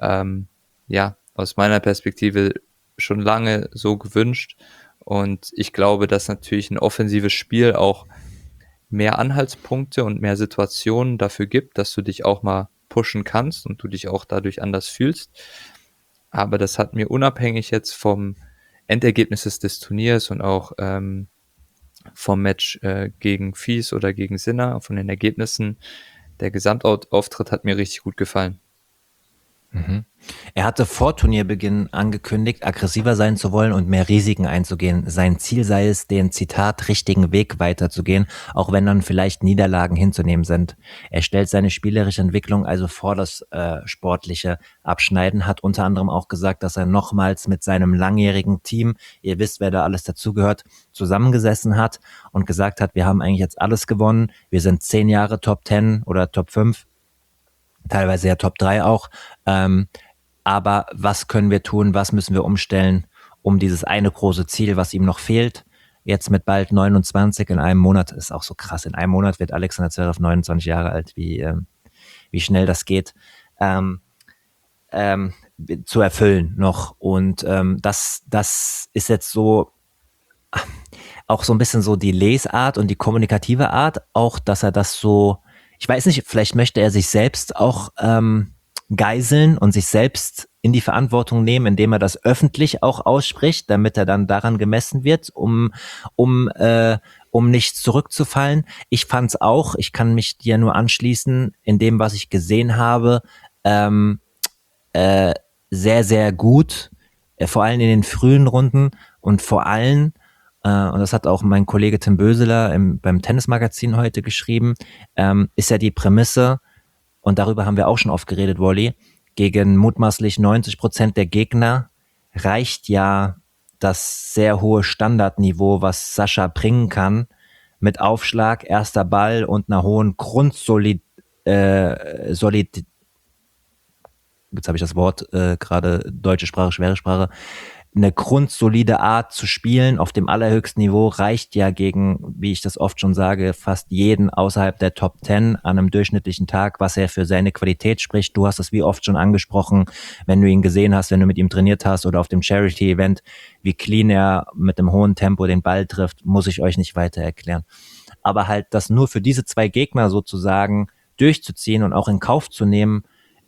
aus meiner Perspektive schon lange so gewünscht, und ich glaube, dass natürlich ein offensives Spiel auch mehr Anhaltspunkte und mehr Situationen dafür gibt, dass du dich auch mal pushen kannst und du dich auch dadurch anders fühlst. Aber das hat mir unabhängig jetzt vom Endergebnis des Turniers und auch vom Match gegen Fies oder gegen Sinner, von den Ergebnissen, der Gesamtauftritt hat mir richtig gut gefallen. Mhm. Er hatte vor Turnierbeginn angekündigt, aggressiver sein zu wollen und mehr Risiken einzugehen. Sein Ziel sei es, den, Zitat, richtigen Weg weiterzugehen, auch wenn dann vielleicht Niederlagen hinzunehmen sind. Er stellt seine spielerische Entwicklung also vor das sportliche Abschneiden, hat unter anderem auch gesagt, dass er nochmals mit seinem langjährigen Team, ihr wisst, wer da alles dazugehört, zusammengesessen hat und gesagt hat, wir haben eigentlich jetzt alles gewonnen, wir sind 10 Jahre Top 10 oder Top 5, teilweise ja Top 3 auch. Aber was können wir tun, was müssen wir umstellen, um dieses eine große Ziel, was ihm noch fehlt, jetzt mit bald 29 in einem Monat, ist auch so krass, in einem Monat wird Alexander Zverev 29 Jahre alt, wie schnell das geht, zu erfüllen noch. Und das ist jetzt so auch so ein bisschen so die Lesart und die kommunikative Art, auch dass er das so, ich weiß nicht, vielleicht möchte er sich selbst auch geiseln und sich selbst in die Verantwortung nehmen, indem er das öffentlich auch ausspricht, damit er dann daran gemessen wird, um nicht zurückzufallen. Ich fand's auch, ich kann mich dir nur anschließen, in dem, was ich gesehen habe, sehr, sehr gut, vor allem in den frühen Runden und vor allem, und das hat auch mein Kollege Tim Böseler beim Tennismagazin heute geschrieben, ist ja die Prämisse, und darüber haben wir auch schon oft geredet, Wolli, gegen mutmaßlich 90% der Gegner reicht ja das sehr hohe Standardniveau, was Sascha bringen kann, mit Aufschlag, erster Ball und einer hohen jetzt habe ich das Wort gerade, deutsche Sprache, schwere Sprache, eine grundsolide Art zu spielen auf dem allerhöchsten Niveau reicht ja gegen, wie ich das oft schon sage, fast jeden außerhalb der Top 10 an einem durchschnittlichen Tag, was er für seine Qualität spricht. Du hast es wie oft schon angesprochen, wenn du ihn gesehen hast, wenn du mit ihm trainiert hast oder auf dem Charity-Event, wie clean er mit einem hohen Tempo den Ball trifft, muss ich euch nicht weiter erklären. Aber halt das nur für diese zwei Gegner sozusagen durchzuziehen und auch in Kauf zu nehmen,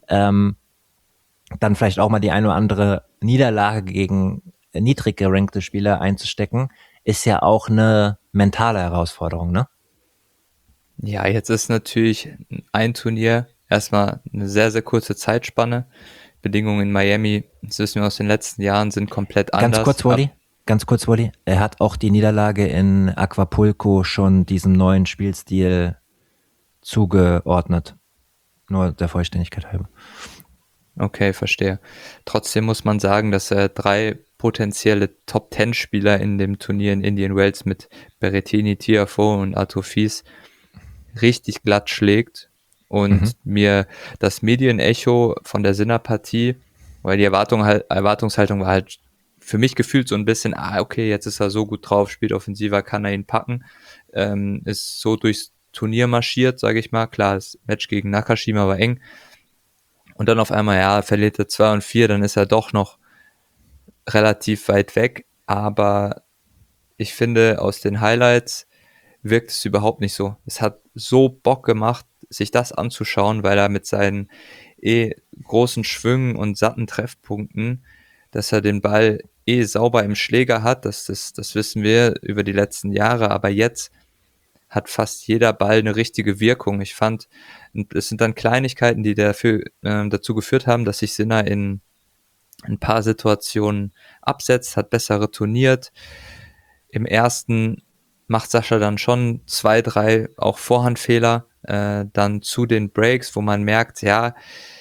dann vielleicht auch mal die eine oder andere Niederlage gegen niedrig gerankte Spieler einzustecken, ist ja auch eine mentale Herausforderung, ne? Ja, jetzt ist natürlich ein Turnier erstmal eine sehr, sehr kurze Zeitspanne. Bedingungen in Miami, das wissen wir aus den letzten Jahren, sind komplett anders. Ganz kurz, Wally. Er hat auch die Niederlage in Acapulco schon diesem neuen Spielstil zugeordnet. Nur der Vollständigkeit halber. Okay, verstehe. Trotzdem muss man sagen, dass er 3 potenzielle Top-10-Spieler in dem Turnier in Indian Wells mit Berrettini, Tiafoe und Arthur Fils richtig glatt schlägt und mir das Medienecho von der Sinner-Partie, weil die Erwartungshaltung war halt für mich gefühlt so ein bisschen, okay, jetzt ist er so gut drauf, spielt offensiver, kann er ihn packen, ist so durchs Turnier marschiert, sage ich mal. Klar, das Match gegen Nakashima war eng, und dann auf einmal, ja, verliert er 2 und 4, dann ist er doch noch relativ weit weg. Aber ich finde, aus den Highlights wirkt es überhaupt nicht so. Es hat so Bock gemacht, sich das anzuschauen, weil er mit seinen großen Schwüngen und satten Treffpunkten, dass er den Ball sauber im Schläger hat, das wissen wir über die letzten Jahre, aber jetzt hat fast jeder Ball eine richtige Wirkung. Ich fand, es sind dann Kleinigkeiten, die dazu geführt haben, dass sich Sinner in ein paar Situationen absetzt, hat besser retourniert. Im ersten macht Sascha dann schon 2, 3 auch Vorhandfehler, dann zu den Breaks, wo man merkt, ja,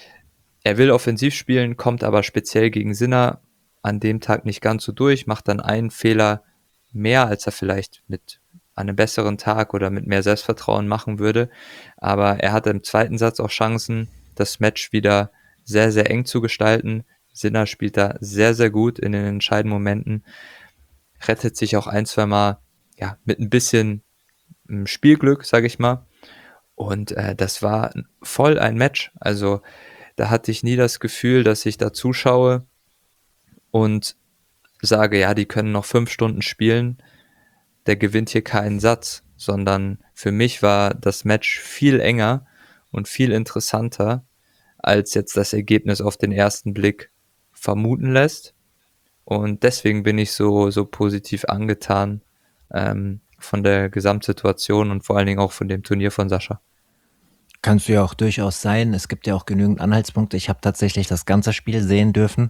er will offensiv spielen, kommt aber speziell gegen Sinner an dem Tag nicht ganz so durch, macht dann einen Fehler mehr, als er vielleicht an einem besseren Tag oder mit mehr Selbstvertrauen machen würde. Aber er hatte im zweiten Satz auch Chancen, das Match wieder sehr, sehr eng zu gestalten. Sinner spielt da sehr, sehr gut in den entscheidenden Momenten, rettet sich auch 1, 2 Mal mit ein bisschen Spielglück, sage ich mal. Und das war voll ein Match. Also da hatte ich nie das Gefühl, dass ich da zuschaue und sage, ja, die können noch 5 Stunden spielen, der gewinnt hier keinen Satz, sondern für mich war das Match viel enger und viel interessanter, als jetzt das Ergebnis auf den ersten Blick vermuten lässt. Und deswegen bin ich so positiv angetan von der Gesamtsituation und vor allen Dingen auch von dem Turnier von Sascha. Kannst du ja auch durchaus sein. Es gibt ja auch genügend Anhaltspunkte. Ich habe tatsächlich das ganze Spiel sehen dürfen.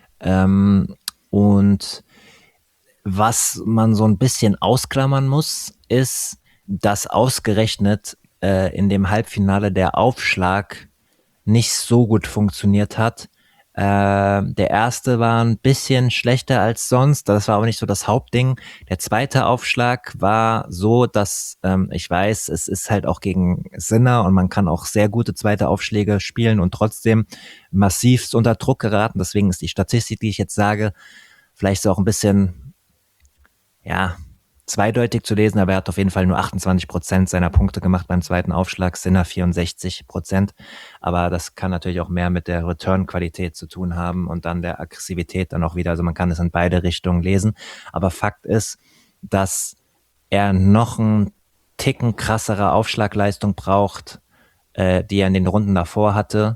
Und was man so ein bisschen ausklammern muss, ist, dass ausgerechnet in dem Halbfinale der Aufschlag nicht so gut funktioniert hat. Der erste war ein bisschen schlechter als sonst, das war aber nicht so das Hauptding. Der zweite Aufschlag war so, dass ich weiß, es ist halt auch gegen Sinner und man kann auch sehr gute zweite Aufschläge spielen und trotzdem massivst unter Druck geraten. Deswegen ist die Statistik, die ich jetzt sage, vielleicht so auch ein bisschen, ja, zweideutig zu lesen, aber er hat auf jeden Fall nur 28% seiner Punkte gemacht beim zweiten Aufschlag, Sinner 64%. Aber das kann natürlich auch mehr mit der Return-Qualität zu tun haben und dann der Aggressivität dann auch wieder. Also man kann es in beide Richtungen lesen. Aber Fakt ist, dass er noch einen Ticken krassere Aufschlagleistung braucht, die er in den Runden davor hatte,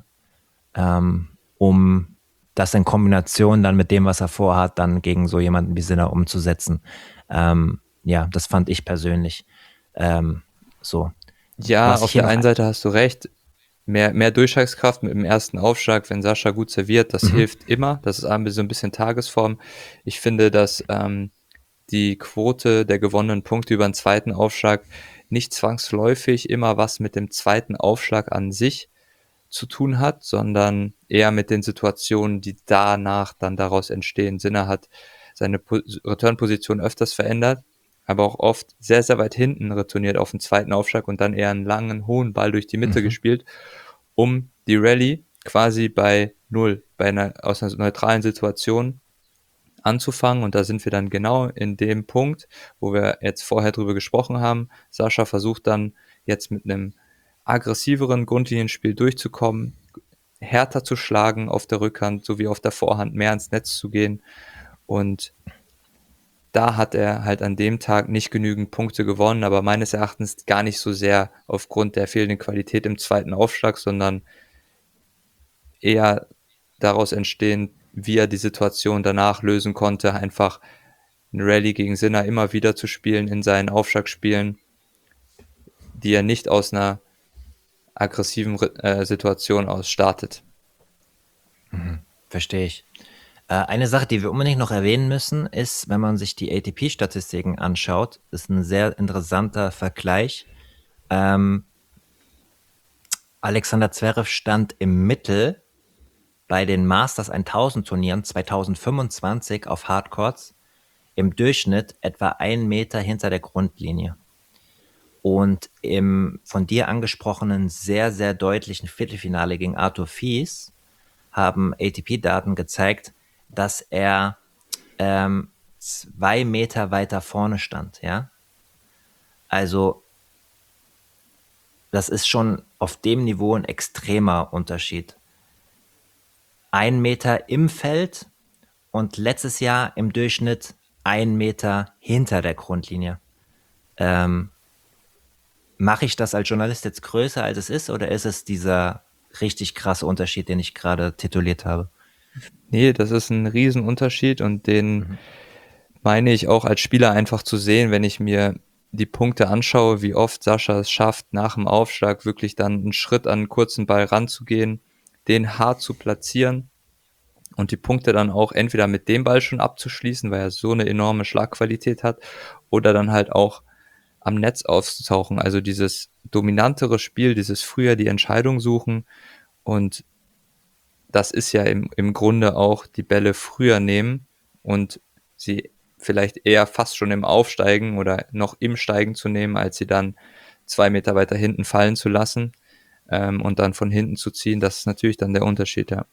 um das in Kombination dann mit dem, was er vorhat, dann gegen so jemanden wie Sinner umzusetzen. Ja, das fand ich persönlich so. Ja, auf der einen Seite hast du recht. Mehr Durchschlagskraft mit dem ersten Aufschlag, wenn Sascha gut serviert, das hilft immer. Das ist so ein bisschen Tagesform. Ich finde, dass die Quote der gewonnenen Punkte über den zweiten Aufschlag nicht zwangsläufig immer was mit dem zweiten Aufschlag an sich zu tun hat, sondern eher mit den Situationen, die danach dann daraus entstehen. Sinner hat seine Return-Position öfters verändert, aber auch oft sehr, sehr weit hinten retourniert auf den zweiten Aufschlag und dann eher einen langen, hohen Ball durch die Mitte gespielt, um die Rallye quasi bei Null, aus einer neutralen Situation anzufangen. Und da sind wir dann genau in dem Punkt, wo wir jetzt vorher drüber gesprochen haben. Sascha versucht dann jetzt mit einem aggressiveren Grundlinienspiel durchzukommen, härter zu schlagen auf der Rückhand sowie auf der Vorhand, mehr ins Netz zu gehen. Und da hat er halt an dem Tag nicht genügend Punkte gewonnen, aber meines Erachtens gar nicht so sehr aufgrund der fehlenden Qualität im zweiten Aufschlag, sondern eher daraus entstehend, wie er die Situation danach lösen konnte, einfach eine Rallye gegen Sinner immer wieder zu spielen in seinen Aufschlagspielen, die er nicht aus einer aggressiven Situation aus startet. Verstehe ich. Eine Sache, die wir unbedingt noch erwähnen müssen, ist, wenn man sich die ATP-Statistiken anschaut, ist ein sehr interessanter Vergleich. Alexander Zverev stand im Mittel bei den Masters 1000 Turnieren 2025 auf Hardcourts im Durchschnitt etwa 1 Meter hinter der Grundlinie. Und im von dir angesprochenen sehr, sehr deutlichen Viertelfinale gegen Arthur Fies haben ATP-Daten gezeigt, dass er 2 Meter weiter vorne stand, ja. Also das ist schon auf dem Niveau ein extremer Unterschied. 1 Meter im Feld und letztes Jahr im Durchschnitt 1 Meter hinter der Grundlinie. Mache ich das als Journalist jetzt größer, als es ist, oder ist es dieser richtig krasse Unterschied, den ich gerade tituliert habe? Nee, das ist ein Riesenunterschied und den meine ich auch als Spieler einfach zu sehen, wenn ich mir die Punkte anschaue, wie oft Sascha es schafft, nach dem Aufschlag wirklich dann einen Schritt an einen kurzen Ball ranzugehen, den hart zu platzieren und die Punkte dann auch entweder mit dem Ball schon abzuschließen, weil er so eine enorme Schlagqualität hat, oder dann halt auch am Netz aufzutauchen. Also dieses dominantere Spiel, dieses früher die Entscheidung suchen, und das ist ja im Grunde auch die Bälle früher nehmen und sie vielleicht eher fast schon im Aufsteigen oder noch im Steigen zu nehmen, als sie dann 2 Meter weiter hinten fallen zu lassen und dann von hinten zu ziehen. Das ist natürlich dann der Unterschied, ja.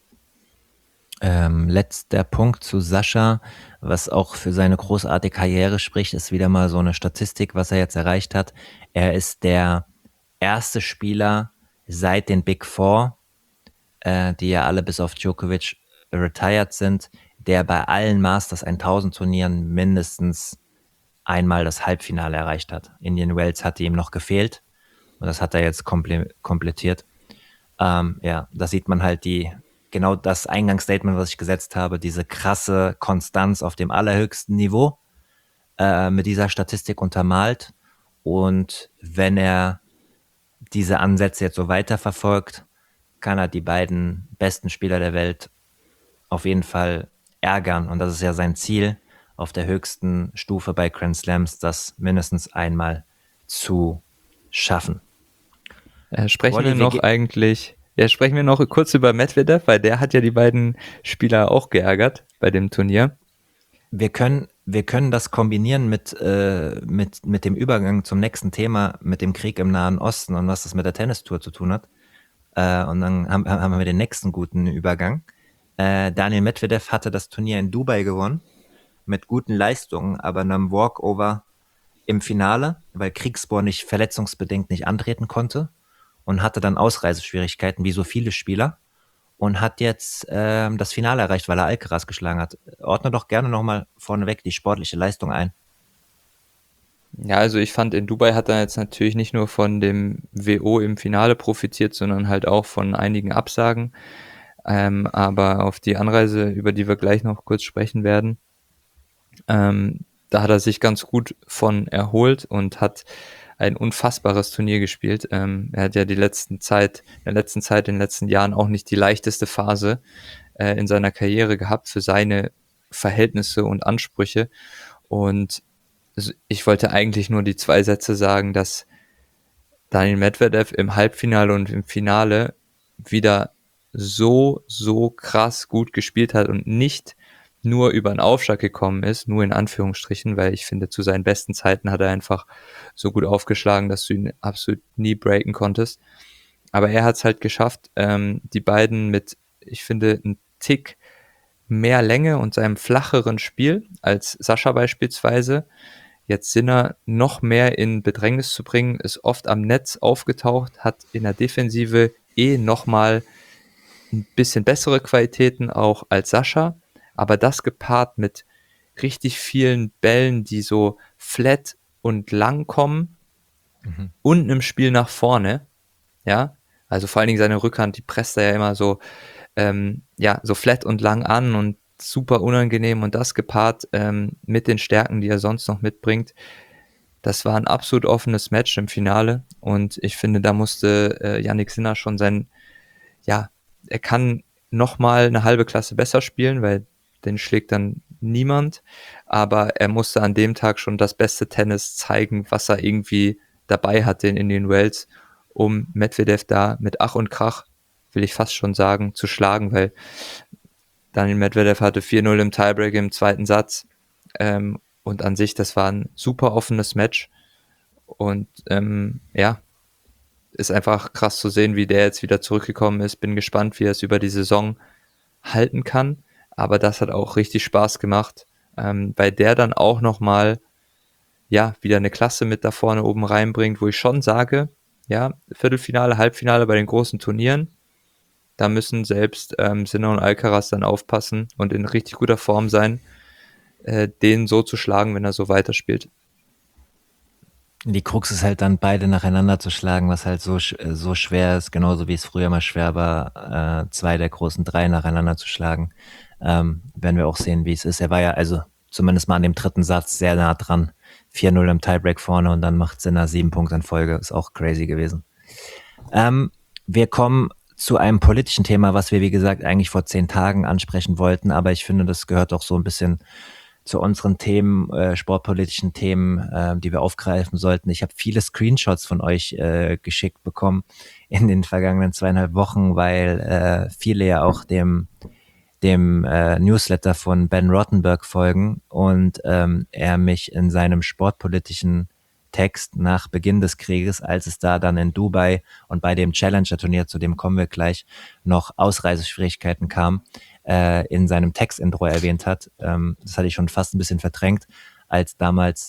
Letzter Punkt zu Sascha, was auch für seine großartige Karriere spricht, ist wieder mal so eine Statistik, was er jetzt erreicht hat. Er ist der erste Spieler seit den Big Four, die ja alle bis auf Djokovic retired sind, der bei allen Masters 1000 Turnieren mindestens einmal das Halbfinale erreicht hat. Indian Wells hatte ihm noch gefehlt und das hat er jetzt komplettiert. Ja, da sieht man halt genau das Eingangsstatement, was ich gesetzt habe, diese krasse Konstanz auf dem allerhöchsten Niveau, mit dieser Statistik untermalt. Und wenn er diese Ansätze jetzt so weiterverfolgt, kann er die beiden besten Spieler der Welt auf jeden Fall ärgern. Und das ist ja sein Ziel, auf der höchsten Stufe bei Grand Slams das mindestens einmal zu schaffen. Sprechen wir noch kurz über Medvedev, weil der hat ja die beiden Spieler auch geärgert bei dem Turnier. Wir können das kombinieren mit dem Übergang zum nächsten Thema, mit dem Krieg im Nahen Osten und was das mit der Tennistour zu tun hat. Und dann haben wir den nächsten guten Übergang. Daniil Medvedev hatte das Turnier in Dubai gewonnen, mit guten Leistungen, aber einem Walkover im Finale, weil Kriegsbohr verletzungsbedingt nicht antreten konnte und hatte dann Ausreiseschwierigkeiten, wie so viele Spieler, und hat jetzt das Finale erreicht, weil er Alcaraz geschlagen hat. Ordne doch gerne nochmal vorneweg die sportliche Leistung ein. Ja, also ich fand, in Dubai hat er jetzt natürlich nicht nur von dem WO im Finale profitiert, sondern halt auch von einigen Absagen. Aber auf die Anreise, über die wir gleich noch kurz sprechen werden, da hat er sich ganz gut von erholt und hat ein unfassbares Turnier gespielt. Er hat ja in den letzten Jahren auch nicht die leichteste Phase in seiner Karriere gehabt für seine Verhältnisse und Ansprüche. Und ich wollte eigentlich nur die 2 Sätze sagen, dass Daniil Medvedev im Halbfinale und im Finale wieder so krass gut gespielt hat und nicht nur über einen Aufschlag gekommen ist, nur in Anführungsstrichen, weil ich finde, zu seinen besten Zeiten hat er einfach so gut aufgeschlagen, dass du ihn absolut nie breaken konntest. Aber er hat es halt geschafft, die beiden mit, ich finde, einen Tick mehr Länge und seinem flacheren Spiel als Sascha beispielsweise, jetzt Sinner noch mehr in Bedrängnis zu bringen, ist oft am Netz aufgetaucht, hat in der Defensive nochmal ein bisschen bessere Qualitäten auch als Sascha, aber das gepaart mit richtig vielen Bällen, die so flat und lang kommen und einem Spiel nach vorne, ja, also vor allen Dingen seine Rückhand, die presst er ja immer so, so flat und lang an und super unangenehm, und das gepaart mit den Stärken, die er sonst noch mitbringt. Das war ein absolut offenes Match im Finale und ich finde, da musste Jannik Sinner schon er kann nochmal eine halbe Klasse besser spielen, weil den schlägt dann niemand, aber er musste an dem Tag schon das beste Tennis zeigen, was er irgendwie dabei hatte in Indian Wells, um Medvedev da mit Ach und Krach, will ich fast schon sagen, zu schlagen, weil Daniil Medvedev hatte 4-0 im Tiebreak im zweiten Satz, und an sich, das war ein super offenes Match und ist einfach krass zu sehen, wie der jetzt wieder zurückgekommen ist. Bin gespannt, wie er es über die Saison halten kann, aber das hat auch richtig Spaß gemacht, weil der dann auch nochmal wieder eine Klasse mit da vorne oben reinbringt, wo ich schon sage, Viertelfinale, Halbfinale bei den großen Turnieren, da müssen selbst Sinner und Alcaraz dann aufpassen und in richtig guter Form sein, den so zu schlagen, wenn er so weiterspielt. Die Krux ist halt dann, beide nacheinander zu schlagen, was halt so schwer ist, genauso wie es früher mal schwer war, 2 der großen 3 nacheinander zu schlagen. Werden wir auch sehen, wie es ist. Er war ja also zumindest mal an dem 3. Satz sehr nah dran. 4-0 im Tiebreak vorne und dann macht Sinner 7 Punkte in Folge. Ist auch crazy gewesen. Wir kommen zu einem politischen Thema, was wir, wie gesagt, eigentlich vor 10 Tagen ansprechen wollten, aber ich finde, das gehört auch so ein bisschen zu unseren Themen, sportpolitischen Themen, die wir aufgreifen sollten. Ich habe viele Screenshots von euch geschickt bekommen in den vergangenen 2,5 Wochen, weil viele ja auch dem Newsletter von Ben Rottenberg folgen und er mich in seinem sportpolitischen Text nach Beginn des Krieges, als es da dann in Dubai und bei dem Challenger-Turnier, zu dem kommen wir gleich, noch Ausreiseschwierigkeiten kam, in seinem Textintro erwähnt hat. Das hatte ich schon fast ein bisschen verdrängt, als damals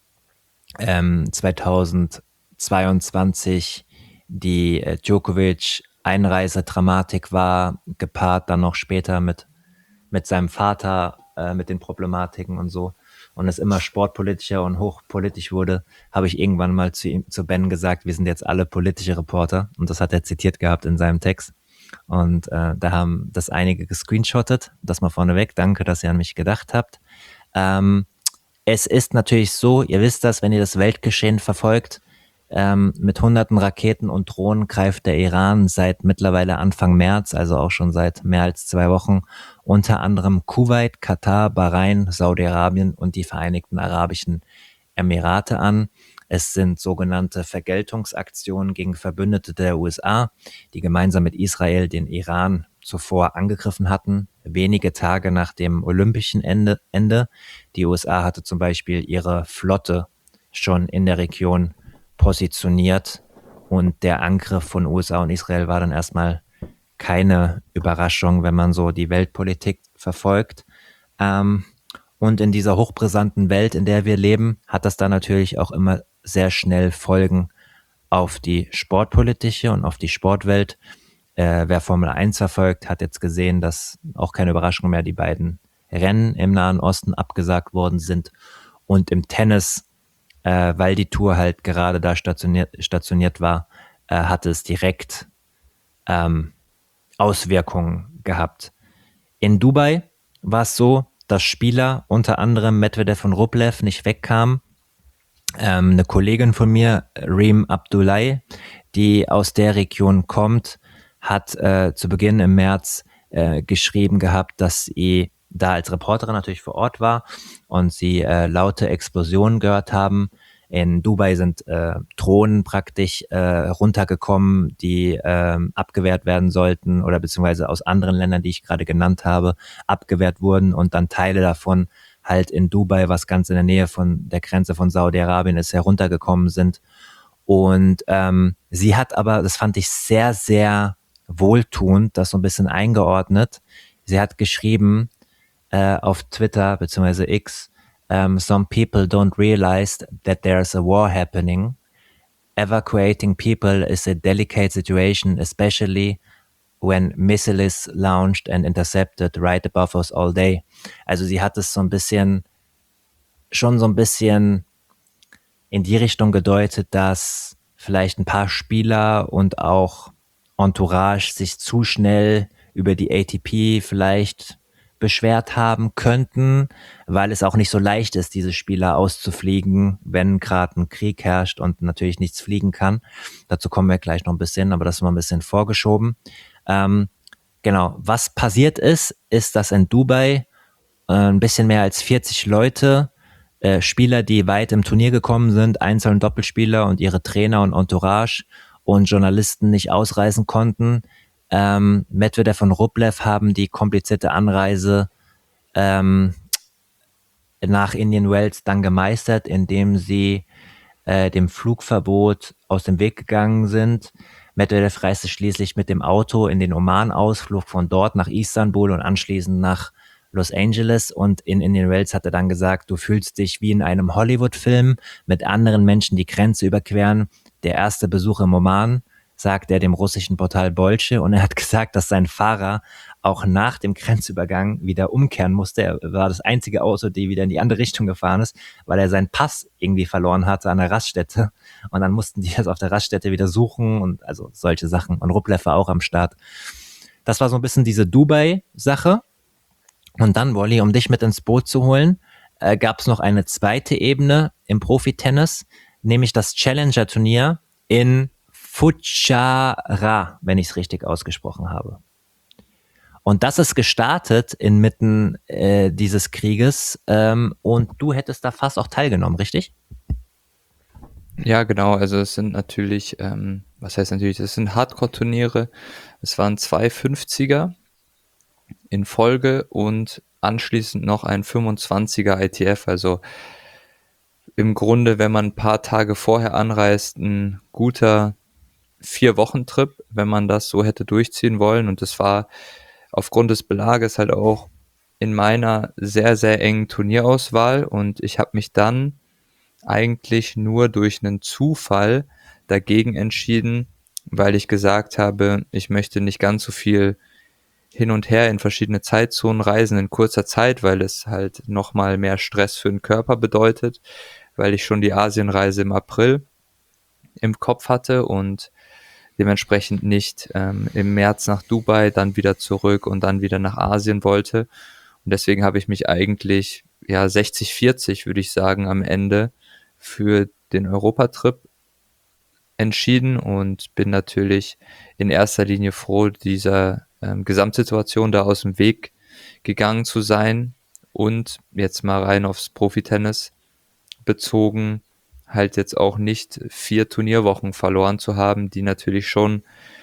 2022 die Djokovic-Einreisedramatik war, gepaart dann noch später mit seinem Vater, mit den Problematiken und so. und es immer sportpolitischer und hochpolitisch wurde, habe ich irgendwann mal zu Ben gesagt, wir sind jetzt alle politische Reporter, und das hat er zitiert gehabt in seinem Text. Und da haben das einige gescreenshottet. Das mal vorneweg. Danke, dass ihr an mich gedacht habt. Es ist natürlich so, ihr wisst das, wenn ihr das Weltgeschehen verfolgt, mit hunderten Raketen und Drohnen greift der Iran seit mittlerweile Anfang März, also auch schon seit mehr als 2 Wochen, unter anderem Kuwait, Katar, Bahrain, Saudi-Arabien und die Vereinigten Arabischen Emirate an. Es sind sogenannte Vergeltungsaktionen gegen Verbündete der USA, die gemeinsam mit Israel den Iran zuvor angegriffen hatten, wenige Tage nach dem olympischen Ende. Die USA hatte zum Beispiel ihre Flotte schon in der Region positioniert, und der Angriff von USA und Israel war dann erstmal keine Überraschung, wenn man so die Weltpolitik verfolgt. Und in dieser hochbrisanten Welt, in der wir leben, hat das dann natürlich auch immer sehr schnell Folgen auf die sportpolitische und auf die Sportwelt. Wer Formel 1 verfolgt, hat jetzt gesehen, dass auch keine Überraschung mehr die beiden Rennen im Nahen Osten abgesagt worden sind. Und im Tennis, weil die Tour halt gerade da stationiert war, hat es direkt Auswirkungen gehabt. In Dubai war es so, dass Spieler, unter anderem Medvedev und Rublev, nicht wegkamen. Eine Kollegin von mir, Reem Abdullahi, die aus der Region kommt, hat zu Beginn im März geschrieben gehabt, dass sie da als Reporterin natürlich vor Ort war und sie laute Explosionen gehört haben. In Dubai sind Drohnen praktisch runtergekommen, die abgewehrt werden sollten, oder beziehungsweise aus anderen Ländern, die ich gerade genannt habe, abgewehrt wurden, und dann Teile davon halt in Dubai, was ganz in der Nähe von der Grenze von Saudi-Arabien ist, heruntergekommen sind. Und sie hat aber, das fand ich sehr, sehr wohltuend, das so ein bisschen eingeordnet. Sie hat geschrieben auf Twitter bzw. X, some people don't realize that there's a war happening. Evacuating people is a delicate situation, especially when missiles launched and intercepted right above us all day. Also sie hat es schon so ein bisschen in die Richtung gedeutet, dass vielleicht ein paar Spieler und auch Entourage sich zu schnell über die ATP vielleicht beschwert haben könnten, weil es auch nicht so leicht ist, diese Spieler auszufliegen, wenn gerade ein Krieg herrscht und natürlich nichts fliegen kann. Dazu kommen wir gleich noch ein bisschen, aber das ist mal ein bisschen vorgeschoben. Genau, was passiert ist, dass in Dubai ein bisschen mehr als 40 Leute, Spieler, die weit im Turnier gekommen sind, Einzel- und Doppelspieler und ihre Trainer und Entourage und Journalisten nicht ausreisen konnten. Medvedev und Rublev haben die komplizierte Anreise nach Indian Wells dann gemeistert, indem sie dem Flugverbot aus dem Weg gegangen sind. Medvedev reiste schließlich mit dem Auto in den Oman-Ausflug, flog von dort nach Istanbul und anschließend nach Los Angeles, und in Indian Wells hat er dann gesagt, du fühlst dich wie in einem Hollywood-Film mit anderen Menschen die Grenze überqueren. Der erste Besuch im Oman, sagt er dem russischen Portal Bolsche, und er hat gesagt, dass sein Fahrer auch nach dem Grenzübergang wieder umkehren musste. Er war das einzige Auto, die wieder in die andere Richtung gefahren ist, weil er seinen Pass irgendwie verloren hatte an der Raststätte, und dann mussten die das auf der Raststätte wieder suchen, und also solche Sachen. Und Rublev war auch am Start. Das war so ein bisschen diese Dubai-Sache. Und dann, Wolli, um dich mit ins Boot zu holen, gab es noch eine zweite Ebene im Profitennis, nämlich das Challenger-Turnier in Fujairah, wenn ich es richtig ausgesprochen habe. Und das ist gestartet inmitten dieses Krieges, und du hättest da fast auch teilgenommen, richtig? Ja, genau. Also es sind natürlich, was heißt natürlich, das sind Hardcore-Turniere. Es waren 2 50er in Folge und anschließend noch ein 25er ITF. Also im Grunde, wenn man ein paar Tage vorher anreist, ein guter 4-Wochen-Trip, wenn man das so hätte durchziehen wollen. Und das war aufgrund des Belages halt auch in meiner sehr, sehr engen Turnierauswahl. Und ich habe mich dann eigentlich nur durch einen Zufall dagegen entschieden, weil ich gesagt habe, ich möchte nicht ganz so viel hin und her in verschiedene Zeitzonen reisen in kurzer Zeit, weil es halt nochmal mehr Stress für den Körper bedeutet, weil ich schon die Asienreise im April im Kopf hatte und dementsprechend nicht im März nach Dubai, dann wieder zurück und dann wieder nach Asien wollte. Und deswegen habe ich mich eigentlich 60-40, würde ich sagen, am Ende für den Europatrip entschieden und bin natürlich in erster Linie froh, dieser Gesamtsituation da aus dem Weg gegangen zu sein und jetzt mal rein aufs Profitennis bezogen, halt jetzt auch nicht 4 Turnierwochen verloren zu haben, die natürlich schon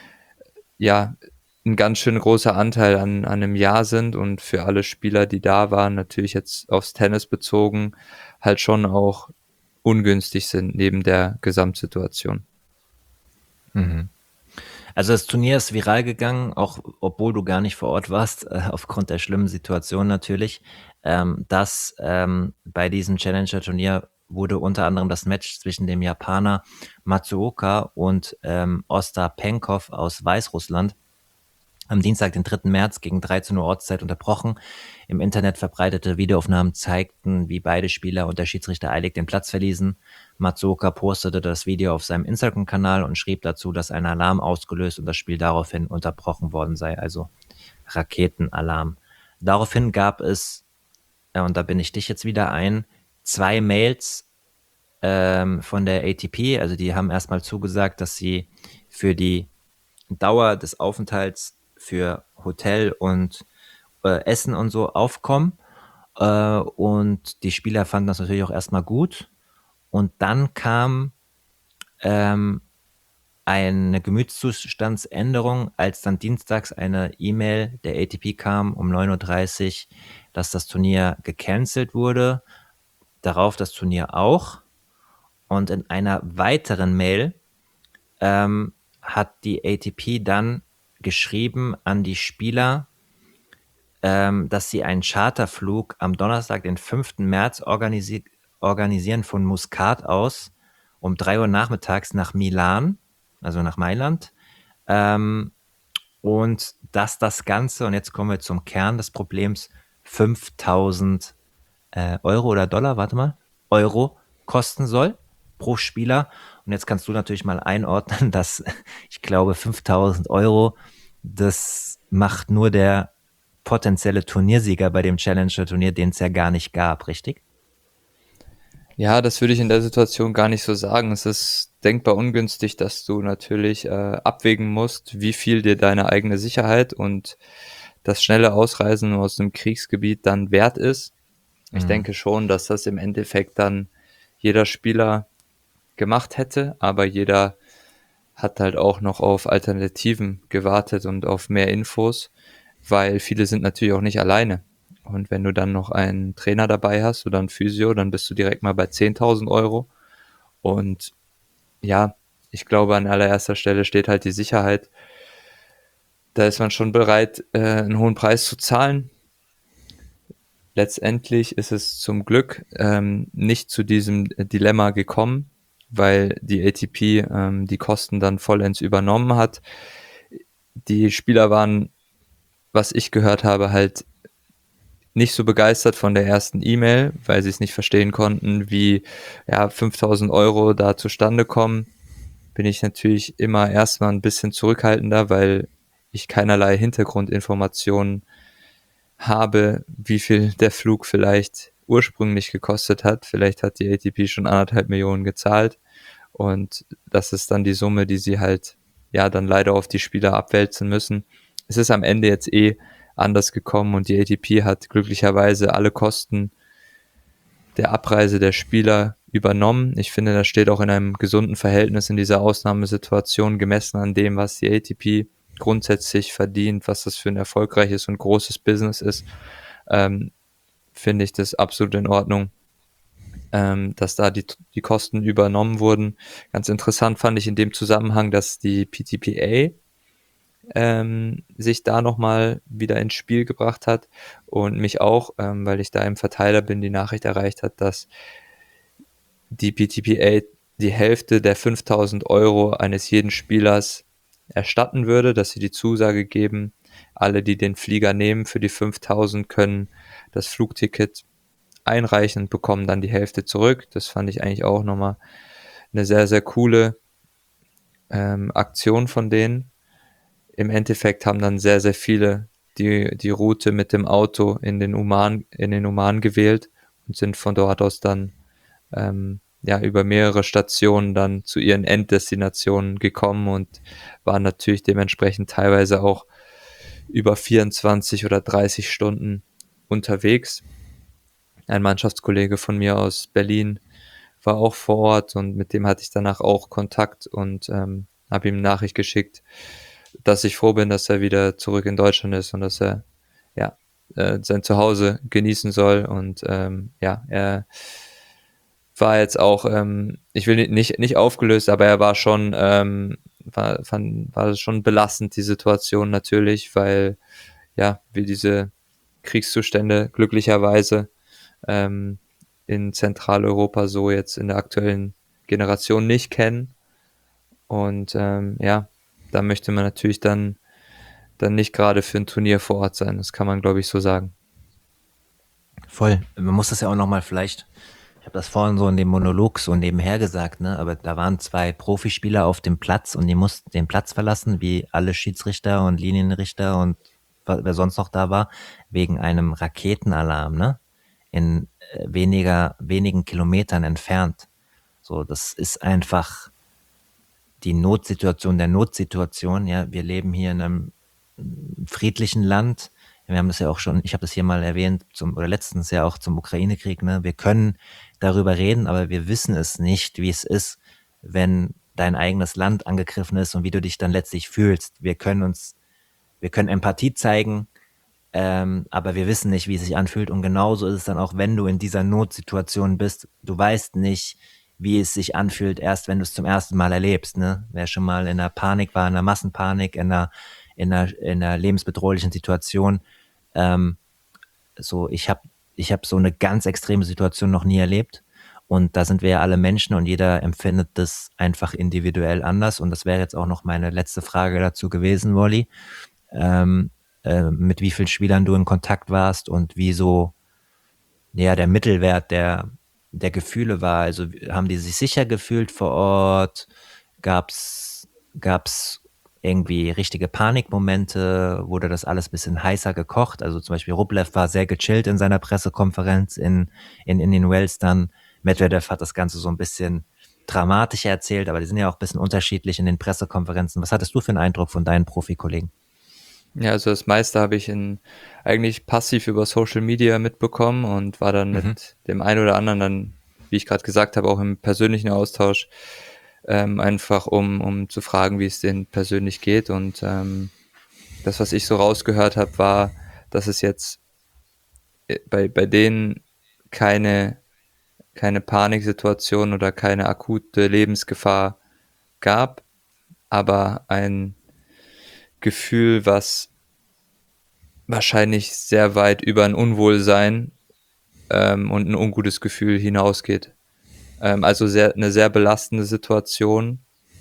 ein ganz schön großer Anteil an einem Jahr sind und für alle Spieler, die da waren, natürlich jetzt aufs Tennis bezogen, halt schon auch ungünstig sind neben der Gesamtsituation. Mhm. Also das Turnier ist viral gegangen, auch obwohl du gar nicht vor Ort warst, aufgrund der schlimmen Situation natürlich. Dass bei diesem Challenger-Turnier wurde unter anderem das Match zwischen dem Japaner Matsuoka und Ostapenkov aus Weißrussland am Dienstag, den 3. März gegen 13 Uhr Ortszeit unterbrochen. Im Internet verbreitete Videoaufnahmen zeigten, wie beide Spieler und der Schiedsrichter eilig den Platz verließen. Matsuoka postete das Video auf seinem Instagram-Kanal und schrieb dazu, dass ein Alarm ausgelöst und das Spiel daraufhin unterbrochen worden sei, also Raketenalarm. Daraufhin gab es, und da bin ich dich jetzt wieder ein, 2 Mails von der ATP, also die haben erstmal zugesagt, dass sie für die Dauer des Aufenthalts für Hotel und Essen und so aufkommen. Und die Spieler fanden das natürlich auch erstmal gut. Und dann kam eine Gemütszustandsänderung, als dann dienstags eine E-Mail der ATP kam um 9:30 Uhr, dass das Turnier gecancelt wurde. Darauf das Turnier auch. Und in einer weiteren Mail hat die ATP dann geschrieben an die Spieler, dass sie einen Charterflug am Donnerstag, den 5. März organisieren von Muscat aus um 3 Uhr nachmittags nach Milan, also nach Mailand. Und dass das Ganze, und jetzt kommen wir zum Kern des Problems, 5.000 Euro oder Dollar, Euro kosten soll pro Spieler. Und jetzt kannst du natürlich mal einordnen, dass ich glaube 5.000 Euro, das macht nur der potenzielle Turniersieger bei dem Challenger-Turnier, den es ja gar nicht gab, richtig? Ja, das würde ich in der Situation gar nicht so sagen. Es ist denkbar ungünstig, dass du natürlich abwägen musst, wie viel dir deine eigene Sicherheit und das schnelle Ausreisen aus dem Kriegsgebiet dann wert ist. Ich denke schon, dass das im Endeffekt dann jeder Spieler gemacht hätte, aber jeder hat halt auch noch auf Alternativen gewartet und auf mehr Infos, weil viele sind natürlich auch nicht alleine. Und wenn du dann noch einen Trainer dabei hast oder einen Physio, dann bist du direkt mal bei 10.000 Euro. Und ja, ich glaube, an allererster Stelle steht halt die Sicherheit. Da ist man schon bereit, einen hohen Preis zu zahlen. Letztendlich ist es zum Glück nicht zu diesem Dilemma gekommen, weil die ATP die Kosten dann vollends übernommen hat. Die Spieler waren, was ich gehört habe, halt nicht so begeistert von der ersten E-Mail, weil sie es nicht verstehen konnten, wie 5.000 Euro da zustande kommen. Bin ich natürlich immer erstmal ein bisschen zurückhaltender, weil ich keinerlei Hintergrundinformationen habe, wie viel der Flug vielleicht ursprünglich gekostet hat. Vielleicht hat die ATP schon 1,5 Millionen gezahlt und das ist dann die Summe, die sie halt dann leider auf die Spieler abwälzen müssen. Es ist am Ende jetzt anders gekommen und die ATP hat glücklicherweise alle Kosten der Abreise der Spieler übernommen. Ich finde, das steht auch in einem gesunden Verhältnis in dieser Ausnahmesituation, gemessen an dem, was die ATP grundsätzlich verdient, was das für ein erfolgreiches und großes Business ist, finde ich das absolut in Ordnung, dass da die Kosten übernommen wurden. Ganz interessant fand ich in dem Zusammenhang, dass die PTPA sich da nochmal wieder ins Spiel gebracht hat und mich auch, weil ich da im Verteiler bin, die Nachricht erreicht hat, dass die PTPA die Hälfte der 5.000 Euro eines jeden Spielers erstatten würde, dass sie die Zusage geben, alle, die den Flieger nehmen für die 5.000, können das Flugticket einreichen und bekommen dann die Hälfte zurück. Das fand ich eigentlich auch nochmal eine sehr, sehr coole Aktion von denen. Im Endeffekt haben dann sehr, sehr viele die Route mit dem Auto in den Oman gewählt und sind von dort aus dann über mehrere Stationen dann zu ihren Enddestinationen gekommen und waren natürlich dementsprechend teilweise auch über 24 oder 30 Stunden unterwegs. Ein Mannschaftskollege von mir aus Berlin war auch vor Ort und mit dem hatte ich danach auch Kontakt und habe ihm eine Nachricht geschickt, dass ich froh bin, dass er wieder zurück in Deutschland ist und dass er sein Zuhause genießen soll. Und er war jetzt auch, ich will nicht aufgelöst, aber er war schon, war schon belastend, die Situation natürlich, weil wir diese Kriegszustände glücklicherweise in Zentraleuropa so jetzt in der aktuellen Generation nicht kennen. Und da möchte man natürlich dann nicht gerade für ein Turnier vor Ort sein. Das kann man, glaube ich, so sagen. Voll. Man muss das ja auch nochmal vielleicht, ich habe das vorhin so in dem Monolog so nebenher gesagt, ne? Aber da waren 2 Profispieler auf dem Platz und die mussten den Platz verlassen, wie alle Schiedsrichter und Linienrichter und wer sonst noch da war, wegen einem Raketenalarm, ne? In wenigen Kilometern entfernt. So, das ist einfach die Notsituation der Notsituation. Ja, wir leben hier in einem friedlichen Land. Wir haben das ja auch schon, ich habe das hier mal erwähnt, oder letztens ja auch zum Ukraine-Krieg, ne? Wir können darüber reden, aber wir wissen es nicht, wie es ist, wenn dein eigenes Land angegriffen ist und wie du dich dann letztlich fühlst. Wir können Empathie zeigen, aber wir wissen nicht, wie es sich anfühlt. Und genauso ist es dann auch, wenn du in dieser Notsituation bist. Du weißt nicht, wie es sich anfühlt, erst wenn du es zum ersten Mal erlebst. Ne? Wer schon mal in einer Panik war, in einer Massenpanik, in einer lebensbedrohlichen Situation. Ich hab so eine ganz extreme Situation noch nie erlebt. Und da sind wir ja alle Menschen und jeder empfindet das einfach individuell anders. Und das wäre jetzt auch noch meine letzte Frage dazu gewesen, Wolli. Mit wie vielen Spielern du in Kontakt warst und wie so der Mittelwert der Gefühle war. Also haben die sich sicher gefühlt vor Ort? Gab's irgendwie richtige Panikmomente? Wurde das alles ein bisschen heißer gekocht? Also zum Beispiel Rublev war sehr gechillt in seiner Pressekonferenz in Indian Wells dann. Medvedev hat das Ganze so ein bisschen dramatischer erzählt, aber die sind ja auch ein bisschen unterschiedlich in den Pressekonferenzen. Was hattest du für einen Eindruck von deinen Profikollegen? Ja, also das meiste habe ich eigentlich passiv über Social Media mitbekommen und war dann mit dem einen oder anderen dann, wie ich gerade gesagt habe, auch im persönlichen Austausch, einfach um zu fragen, wie es denen persönlich geht. Und das, was ich so rausgehört habe, war, dass es jetzt bei denen keine Paniksituation oder keine akute Lebensgefahr gab, aber ein Gefühl, was wahrscheinlich sehr weit über ein Unwohlsein und ein ungutes Gefühl hinausgeht. Also eine sehr belastende Situation,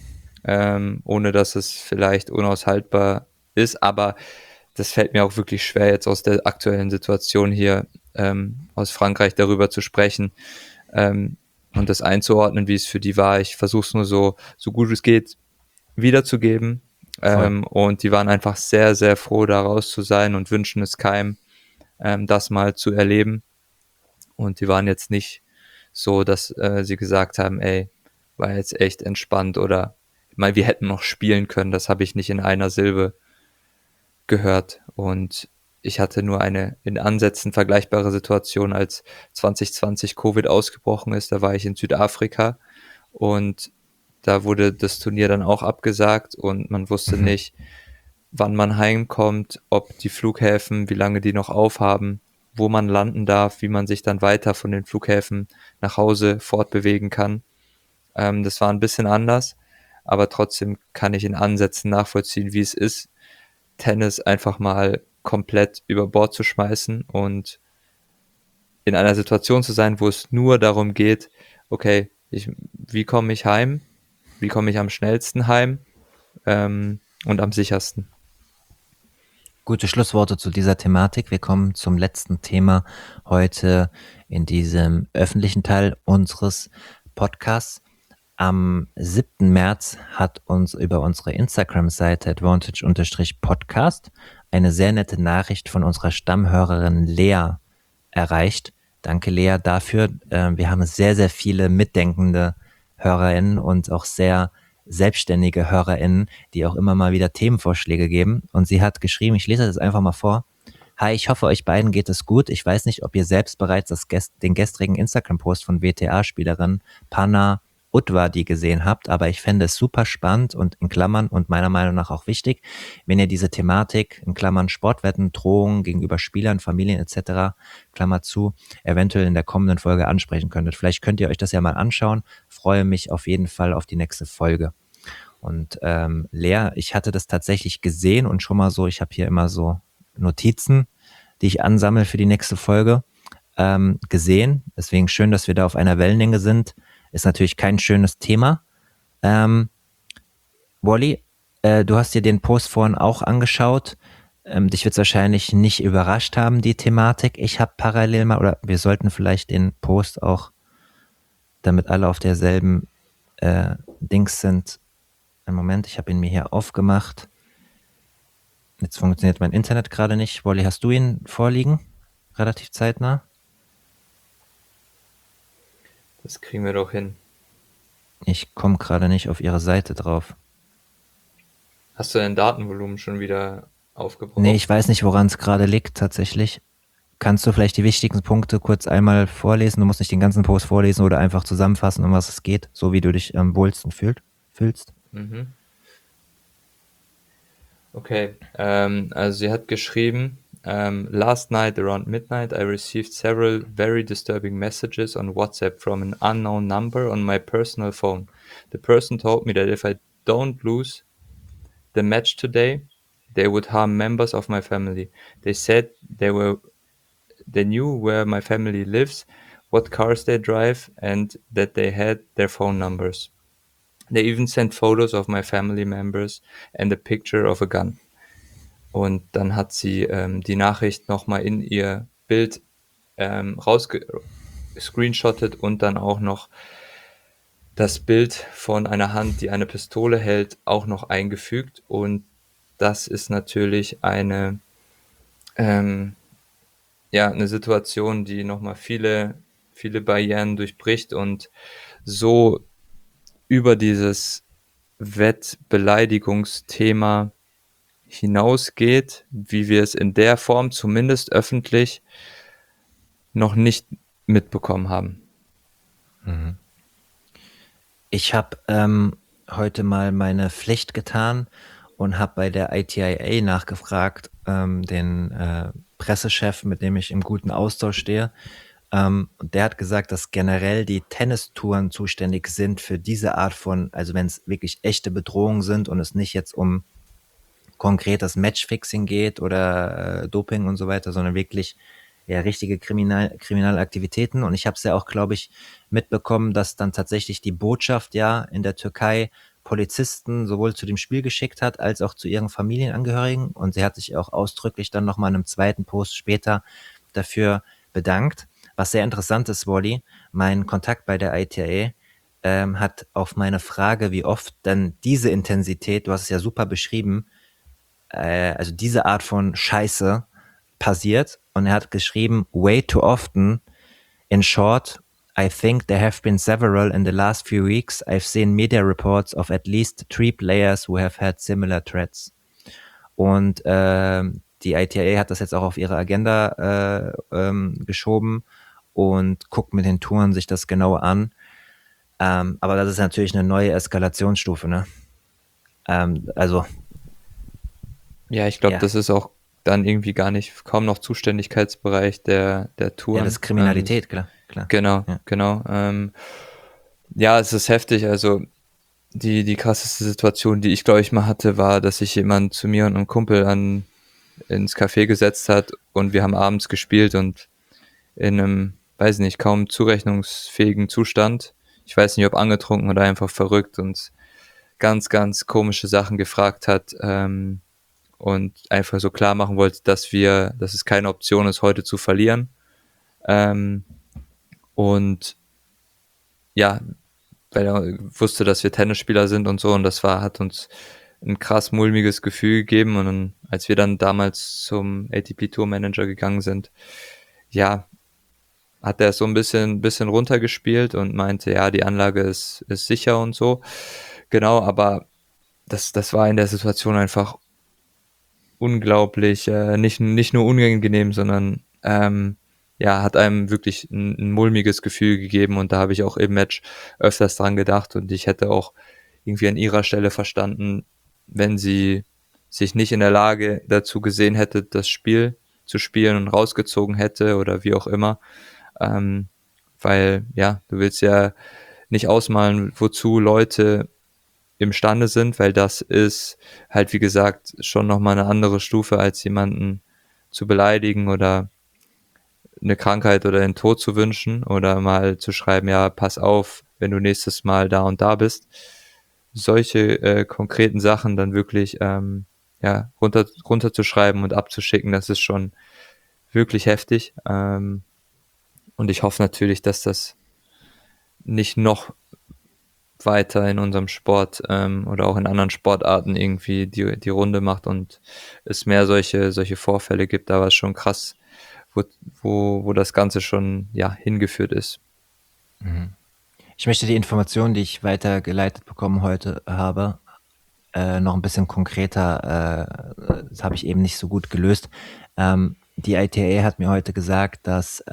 ohne dass es vielleicht unaushaltbar ist, aber das fällt mir auch wirklich schwer, jetzt aus der aktuellen Situation hier aus Frankreich darüber zu sprechen und das einzuordnen, wie es für die war. Ich versuche es nur so gut es geht wiederzugeben. Und die waren einfach sehr, sehr froh, da raus zu sein und wünschen es keinem, das mal zu erleben. Und die waren jetzt nicht so, dass sie gesagt haben, ey, war jetzt echt entspannt oder mal, wir hätten noch spielen können. Das habe ich nicht in einer Silbe gehört. Und ich hatte nur eine in Ansätzen vergleichbare Situation, als 2020 Covid ausgebrochen ist. Da war ich in Südafrika und da wurde das Turnier dann auch abgesagt und man wusste nicht, wann man heimkommt, ob die Flughäfen, wie lange die noch aufhaben, wo man landen darf, wie man sich dann weiter von den Flughäfen nach Hause fortbewegen kann. Das war ein bisschen anders, aber trotzdem kann ich in Ansätzen nachvollziehen, wie es ist, Tennis einfach mal komplett über Bord zu schmeißen und in einer Situation zu sein, wo es nur darum geht, okay, wie komme ich heim? Wie komme ich am schnellsten heim und am sichersten? Gute Schlussworte zu dieser Thematik. Wir kommen zum letzten Thema heute in diesem öffentlichen Teil unseres Podcasts. Am 7. März hat uns über unsere Instagram-Seite advantage_podcast eine sehr nette Nachricht von unserer Stammhörerin Lea erreicht. Danke, Lea, dafür. Wir haben sehr, sehr viele mitdenkende HörerInnen und auch sehr selbstständige HörerInnen, die auch immer mal wieder Themenvorschläge geben. Und sie hat geschrieben, ich lese das einfach mal vor. Hi, ich hoffe, euch beiden geht es gut. Ich weiß nicht, ob ihr selbst bereits den gestrigen Instagram-Post von WTA-Spielerin Panna Udvardi gesehen habt, aber ich fände es super spannend und in Klammern und meiner Meinung nach auch wichtig, wenn ihr diese Thematik in Klammern Sportwetten, Drohungen gegenüber Spielern, Familien etc., Klammer zu, eventuell in der kommenden Folge ansprechen könntet. Vielleicht könnt ihr euch das ja mal anschauen. Freue mich auf jeden Fall auf die nächste Folge. Und Lea, ich hatte das tatsächlich gesehen und schon mal so, ich habe hier immer so Notizen, die ich ansammle für die nächste Folge, gesehen. Deswegen schön, dass wir da auf einer Wellenlänge sind. Ist natürlich kein schönes Thema. Wally, du hast dir den Post vorhin auch angeschaut. Dich wird es wahrscheinlich nicht überrascht haben, die Thematik. Ich habe parallel mal, oder wir sollten vielleicht den Post auch, damit alle auf derselben Dings sind. Einen Moment, ich habe ihn mir hier aufgemacht. Jetzt funktioniert mein Internet gerade nicht. Wally, hast du ihn vorliegen? Relativ zeitnah? Das kriegen wir doch hin. Ich komme gerade nicht auf ihre Seite drauf. Hast du dein Datenvolumen schon wieder aufgebraucht? Nee, ich weiß nicht, woran es gerade liegt tatsächlich. Kannst du vielleicht die wichtigsten Punkte kurz einmal vorlesen? Du musst nicht den ganzen Post vorlesen oder einfach zusammenfassen, um was es geht, so wie du dich am wohlsten fühlst. Mhm. Okay, also sie hat geschrieben, last night around midnight I received several very disturbing messages on WhatsApp from an unknown number on my personal phone. The person told me that if I don't lose the match today, they would harm members of my family. They said they knew where my family lives, what cars they drive, and that they had their phone numbers. They even sent photos of my family members and a picture of a gun. Und dann hat sie die Nachricht nochmal in ihr Bild rausgescreenshottet und dann auch noch das Bild von einer Hand, die eine Pistole hält, auch noch eingefügt. Und das ist natürlich eine Situation, die nochmal viele Barrieren durchbricht und so über dieses Wettbeleidigungsthema hinausgeht, wie wir es in der Form zumindest öffentlich noch nicht mitbekommen haben. Ich habe heute mal meine Pflicht getan und habe bei der ITIA nachgefragt, den Pressechef, mit dem ich im guten Austausch stehe. Und der hat gesagt, dass generell die Tennistouren zuständig sind für diese Art von, also wenn es wirklich echte Bedrohungen sind und es nicht jetzt um konkretes Matchfixing geht oder Doping und so weiter, sondern wirklich ja richtige kriminelle Aktivitäten. Und ich habe es ja auch, glaube ich, mitbekommen, dass dann tatsächlich die Botschaft ja in der Türkei Polizisten sowohl zu dem Spiel geschickt hat, als auch zu ihren Familienangehörigen. Und sie hat sich auch ausdrücklich dann nochmal in einem zweiten Post später dafür bedankt. Was sehr interessant ist, Wally, mein Kontakt bei der ITA hat auf meine Frage, wie oft denn diese Intensität, du hast es ja super beschrieben, also diese Art von Scheiße passiert. Und er hat geschrieben, way too often. In short, I think there have been several in the last few weeks. I've seen media reports of at least 3 players who have had similar threats. Und die ITA hat das jetzt auch auf ihre Agenda geschoben und guckt mit den Touren sich das genau an. Aber das ist natürlich eine neue Eskalationsstufe, ne? Also ja, ich glaube, das ist auch dann irgendwie kaum noch Zuständigkeitsbereich der Touren. Ja, das ist Kriminalität, klar. Genau. Ja, es ist heftig. Also die krasseste Situation, die ich, glaube ich, mal hatte, war, dass sich jemand zu mir und einem Kumpel ins Café gesetzt hat und wir haben abends gespielt und in einem, weiß nicht, kaum zurechnungsfähigen Zustand. Ich weiß nicht, ob angetrunken oder einfach verrückt und ganz, ganz komische Sachen gefragt hat. und einfach so klar machen wollte, dass es keine Option ist, heute zu verlieren. Und ja, weil er wusste, dass wir Tennisspieler sind und so, und hat uns ein krass mulmiges Gefühl gegeben. Und dann, als wir dann damals zum ATP Tour Manager gegangen sind, ja, hat er es so ein bisschen runtergespielt und meinte, ja, die Anlage ist sicher und so. Genau, aber das war in der Situation einfach unglaublich, nicht nur unangenehm, sondern hat einem wirklich ein mulmiges Gefühl gegeben, und da habe ich auch im Match öfters dran gedacht, und ich hätte auch irgendwie an ihrer Stelle verstanden, wenn sie sich nicht in der Lage dazu gesehen hätte, das Spiel zu spielen und rausgezogen hätte oder wie auch immer, weil ja, du willst ja nicht ausmalen, wozu Leute imstande sind, weil das ist halt, wie gesagt, schon nochmal eine andere Stufe, als jemanden zu beleidigen oder eine Krankheit oder den Tod zu wünschen oder mal zu schreiben, ja, pass auf, wenn du nächstes Mal da und da bist. Solche konkreten Sachen dann wirklich runterzuschreiben und abzuschicken, das ist schon wirklich heftig. Und ich hoffe natürlich, dass das nicht noch weiter in unserem Sport oder auch in anderen Sportarten irgendwie die Runde macht und es mehr solche Vorfälle gibt. Da war es schon krass, wo das Ganze schon hingeführt ist. Ich möchte die Informationen, die ich weitergeleitet bekommen heute habe, noch ein bisschen konkreter, das habe ich eben nicht so gut gelöst. Die ITA hat mir heute gesagt, dass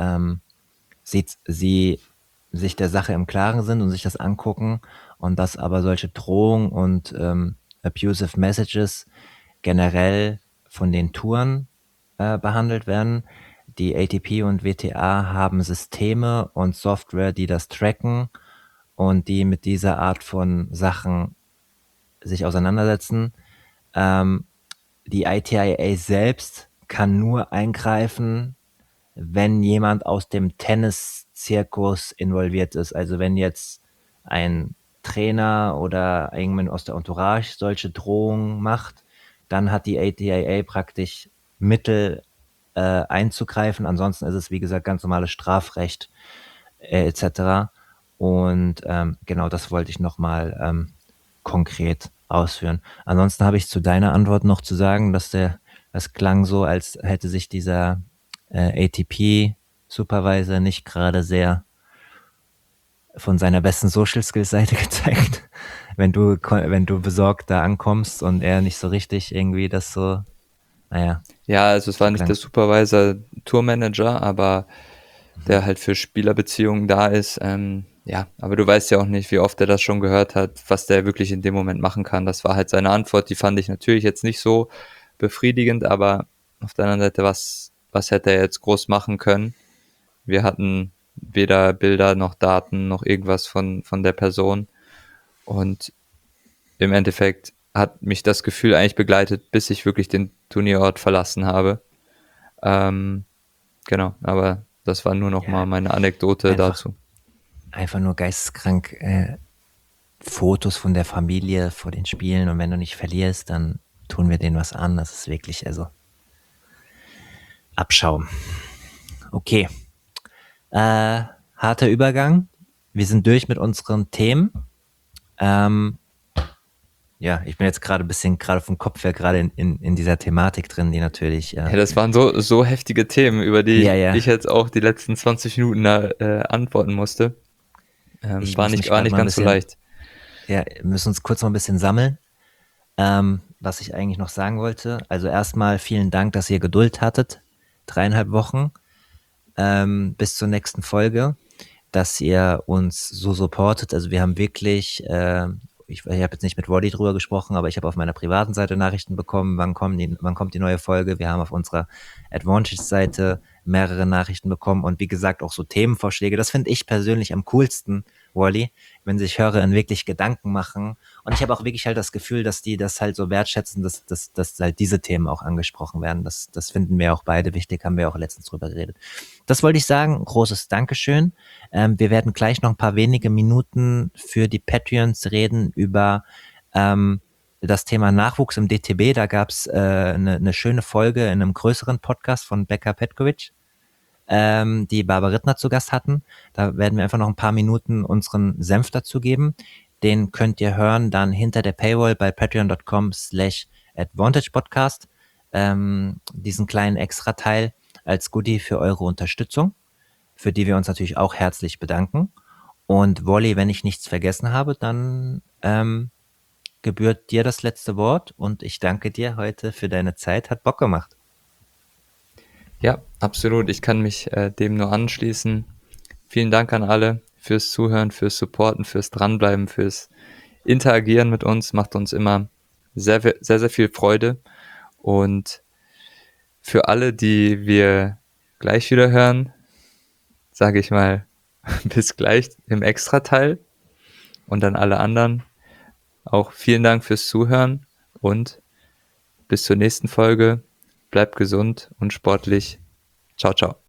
sie sich der Sache im Klaren sind und sich das angucken, und dass aber solche Drohungen und abusive Messages generell von den Touren behandelt werden. Die ATP und WTA haben Systeme und Software, die das tracken und die mit dieser Art von Sachen sich auseinandersetzen. Die ITIA selbst kann nur eingreifen, wenn jemand aus dem Tenniszirkus involviert ist. Also wenn jetzt ein Trainer oder irgendjemand aus der Entourage solche Drohungen macht, dann hat die ITIA praktisch Mittel einzugreifen. Ansonsten ist es, wie gesagt, ganz normales Strafrecht etc. Und genau das wollte ich nochmal konkret ausführen. Ansonsten habe ich zu deiner Antwort noch zu sagen, dass das klang so, als hätte sich dieser ATP-Supervisor nicht gerade sehr von seiner besten Social-Skills-Seite gezeigt. Wenn du besorgt da ankommst und er nicht so richtig irgendwie das so, naja. Ja, also es war nicht der Supervisor, Tourmanager, aber der halt für Spielerbeziehungen da ist. Aber du weißt ja auch nicht, wie oft er das schon gehört hat, was der wirklich in dem Moment machen kann. Das war halt seine Antwort, die fand ich natürlich jetzt nicht so befriedigend, aber auf der anderen Seite, was hätte er jetzt groß machen können? Wir hatten weder Bilder noch Daten noch irgendwas von der Person, und im Endeffekt hat mich das Gefühl eigentlich begleitet, bis ich wirklich den Turnierort verlassen habe. Genau, aber das war nur noch mal meine Anekdote dazu. Einfach nur geisteskrank Fotos von der Familie vor den Spielen, und wenn du nicht verlierst, dann tun wir denen was an. Das ist wirklich, also Abschaum. Okay. Harter Übergang. Wir sind durch mit unseren Themen. Ja, ich bin jetzt gerade ein bisschen vom Kopf her gerade in dieser Thematik drin, die natürlich... Ja, das waren so heftige Themen, über die ich jetzt auch die letzten 20 Minuten antworten musste. War nicht ganz so leicht. Ja, wir müssen uns kurz noch ein bisschen sammeln. Was ich eigentlich noch sagen wollte. Also erstmal vielen Dank, dass ihr Geduld hattet. 3,5 Wochen bis zur nächsten Folge, dass ihr uns so supportet. Also wir haben wirklich... ich habe jetzt nicht mit Roddy drüber gesprochen, aber ich habe auf meiner privaten Seite Nachrichten bekommen, wann kommt die neue Folge. Wir haben auf unserer Advantage-Seite mehrere Nachrichten bekommen und wie gesagt auch so Themenvorschläge. Das finde ich persönlich am coolsten, Wally, wenn sich Hörerinnen wirklich Gedanken machen. Und ich habe auch wirklich halt das Gefühl, dass die das halt so wertschätzen, dass halt diese Themen auch angesprochen werden. Das finden wir auch beide wichtig, haben wir auch letztens drüber geredet. Das wollte ich sagen. Großes Dankeschön. Wir werden gleich noch ein paar wenige Minuten für die Patreons reden über das Thema Nachwuchs im DTB, da gab es eine schöne Folge in einem größeren Podcast von Becca Petkovic, die Barbara Rittner zu Gast hatten. Da werden wir einfach noch ein paar Minuten unseren Senf dazu geben. Den könnt ihr hören dann hinter der Paywall bei patreon.com/advantagepodcast. Diesen kleinen Extra-Teil als Goodie für eure Unterstützung, für die wir uns natürlich auch herzlich bedanken. Und Wolli, wenn ich nichts vergessen habe, dann gebührt dir das letzte Wort und ich danke dir heute für deine Zeit. Hat Bock gemacht. Ja, absolut. Ich kann mich dem nur anschließen. Vielen Dank an alle fürs Zuhören, fürs Supporten, fürs Dranbleiben, fürs Interagieren mit uns. Macht uns immer sehr, sehr, sehr viel Freude. Und für alle, die wir gleich wieder hören, sage ich mal, bis gleich im Extra-Teil. Und an alle anderen auch vielen Dank fürs Zuhören und bis zur nächsten Folge. Bleibt gesund und sportlich. Ciao, ciao.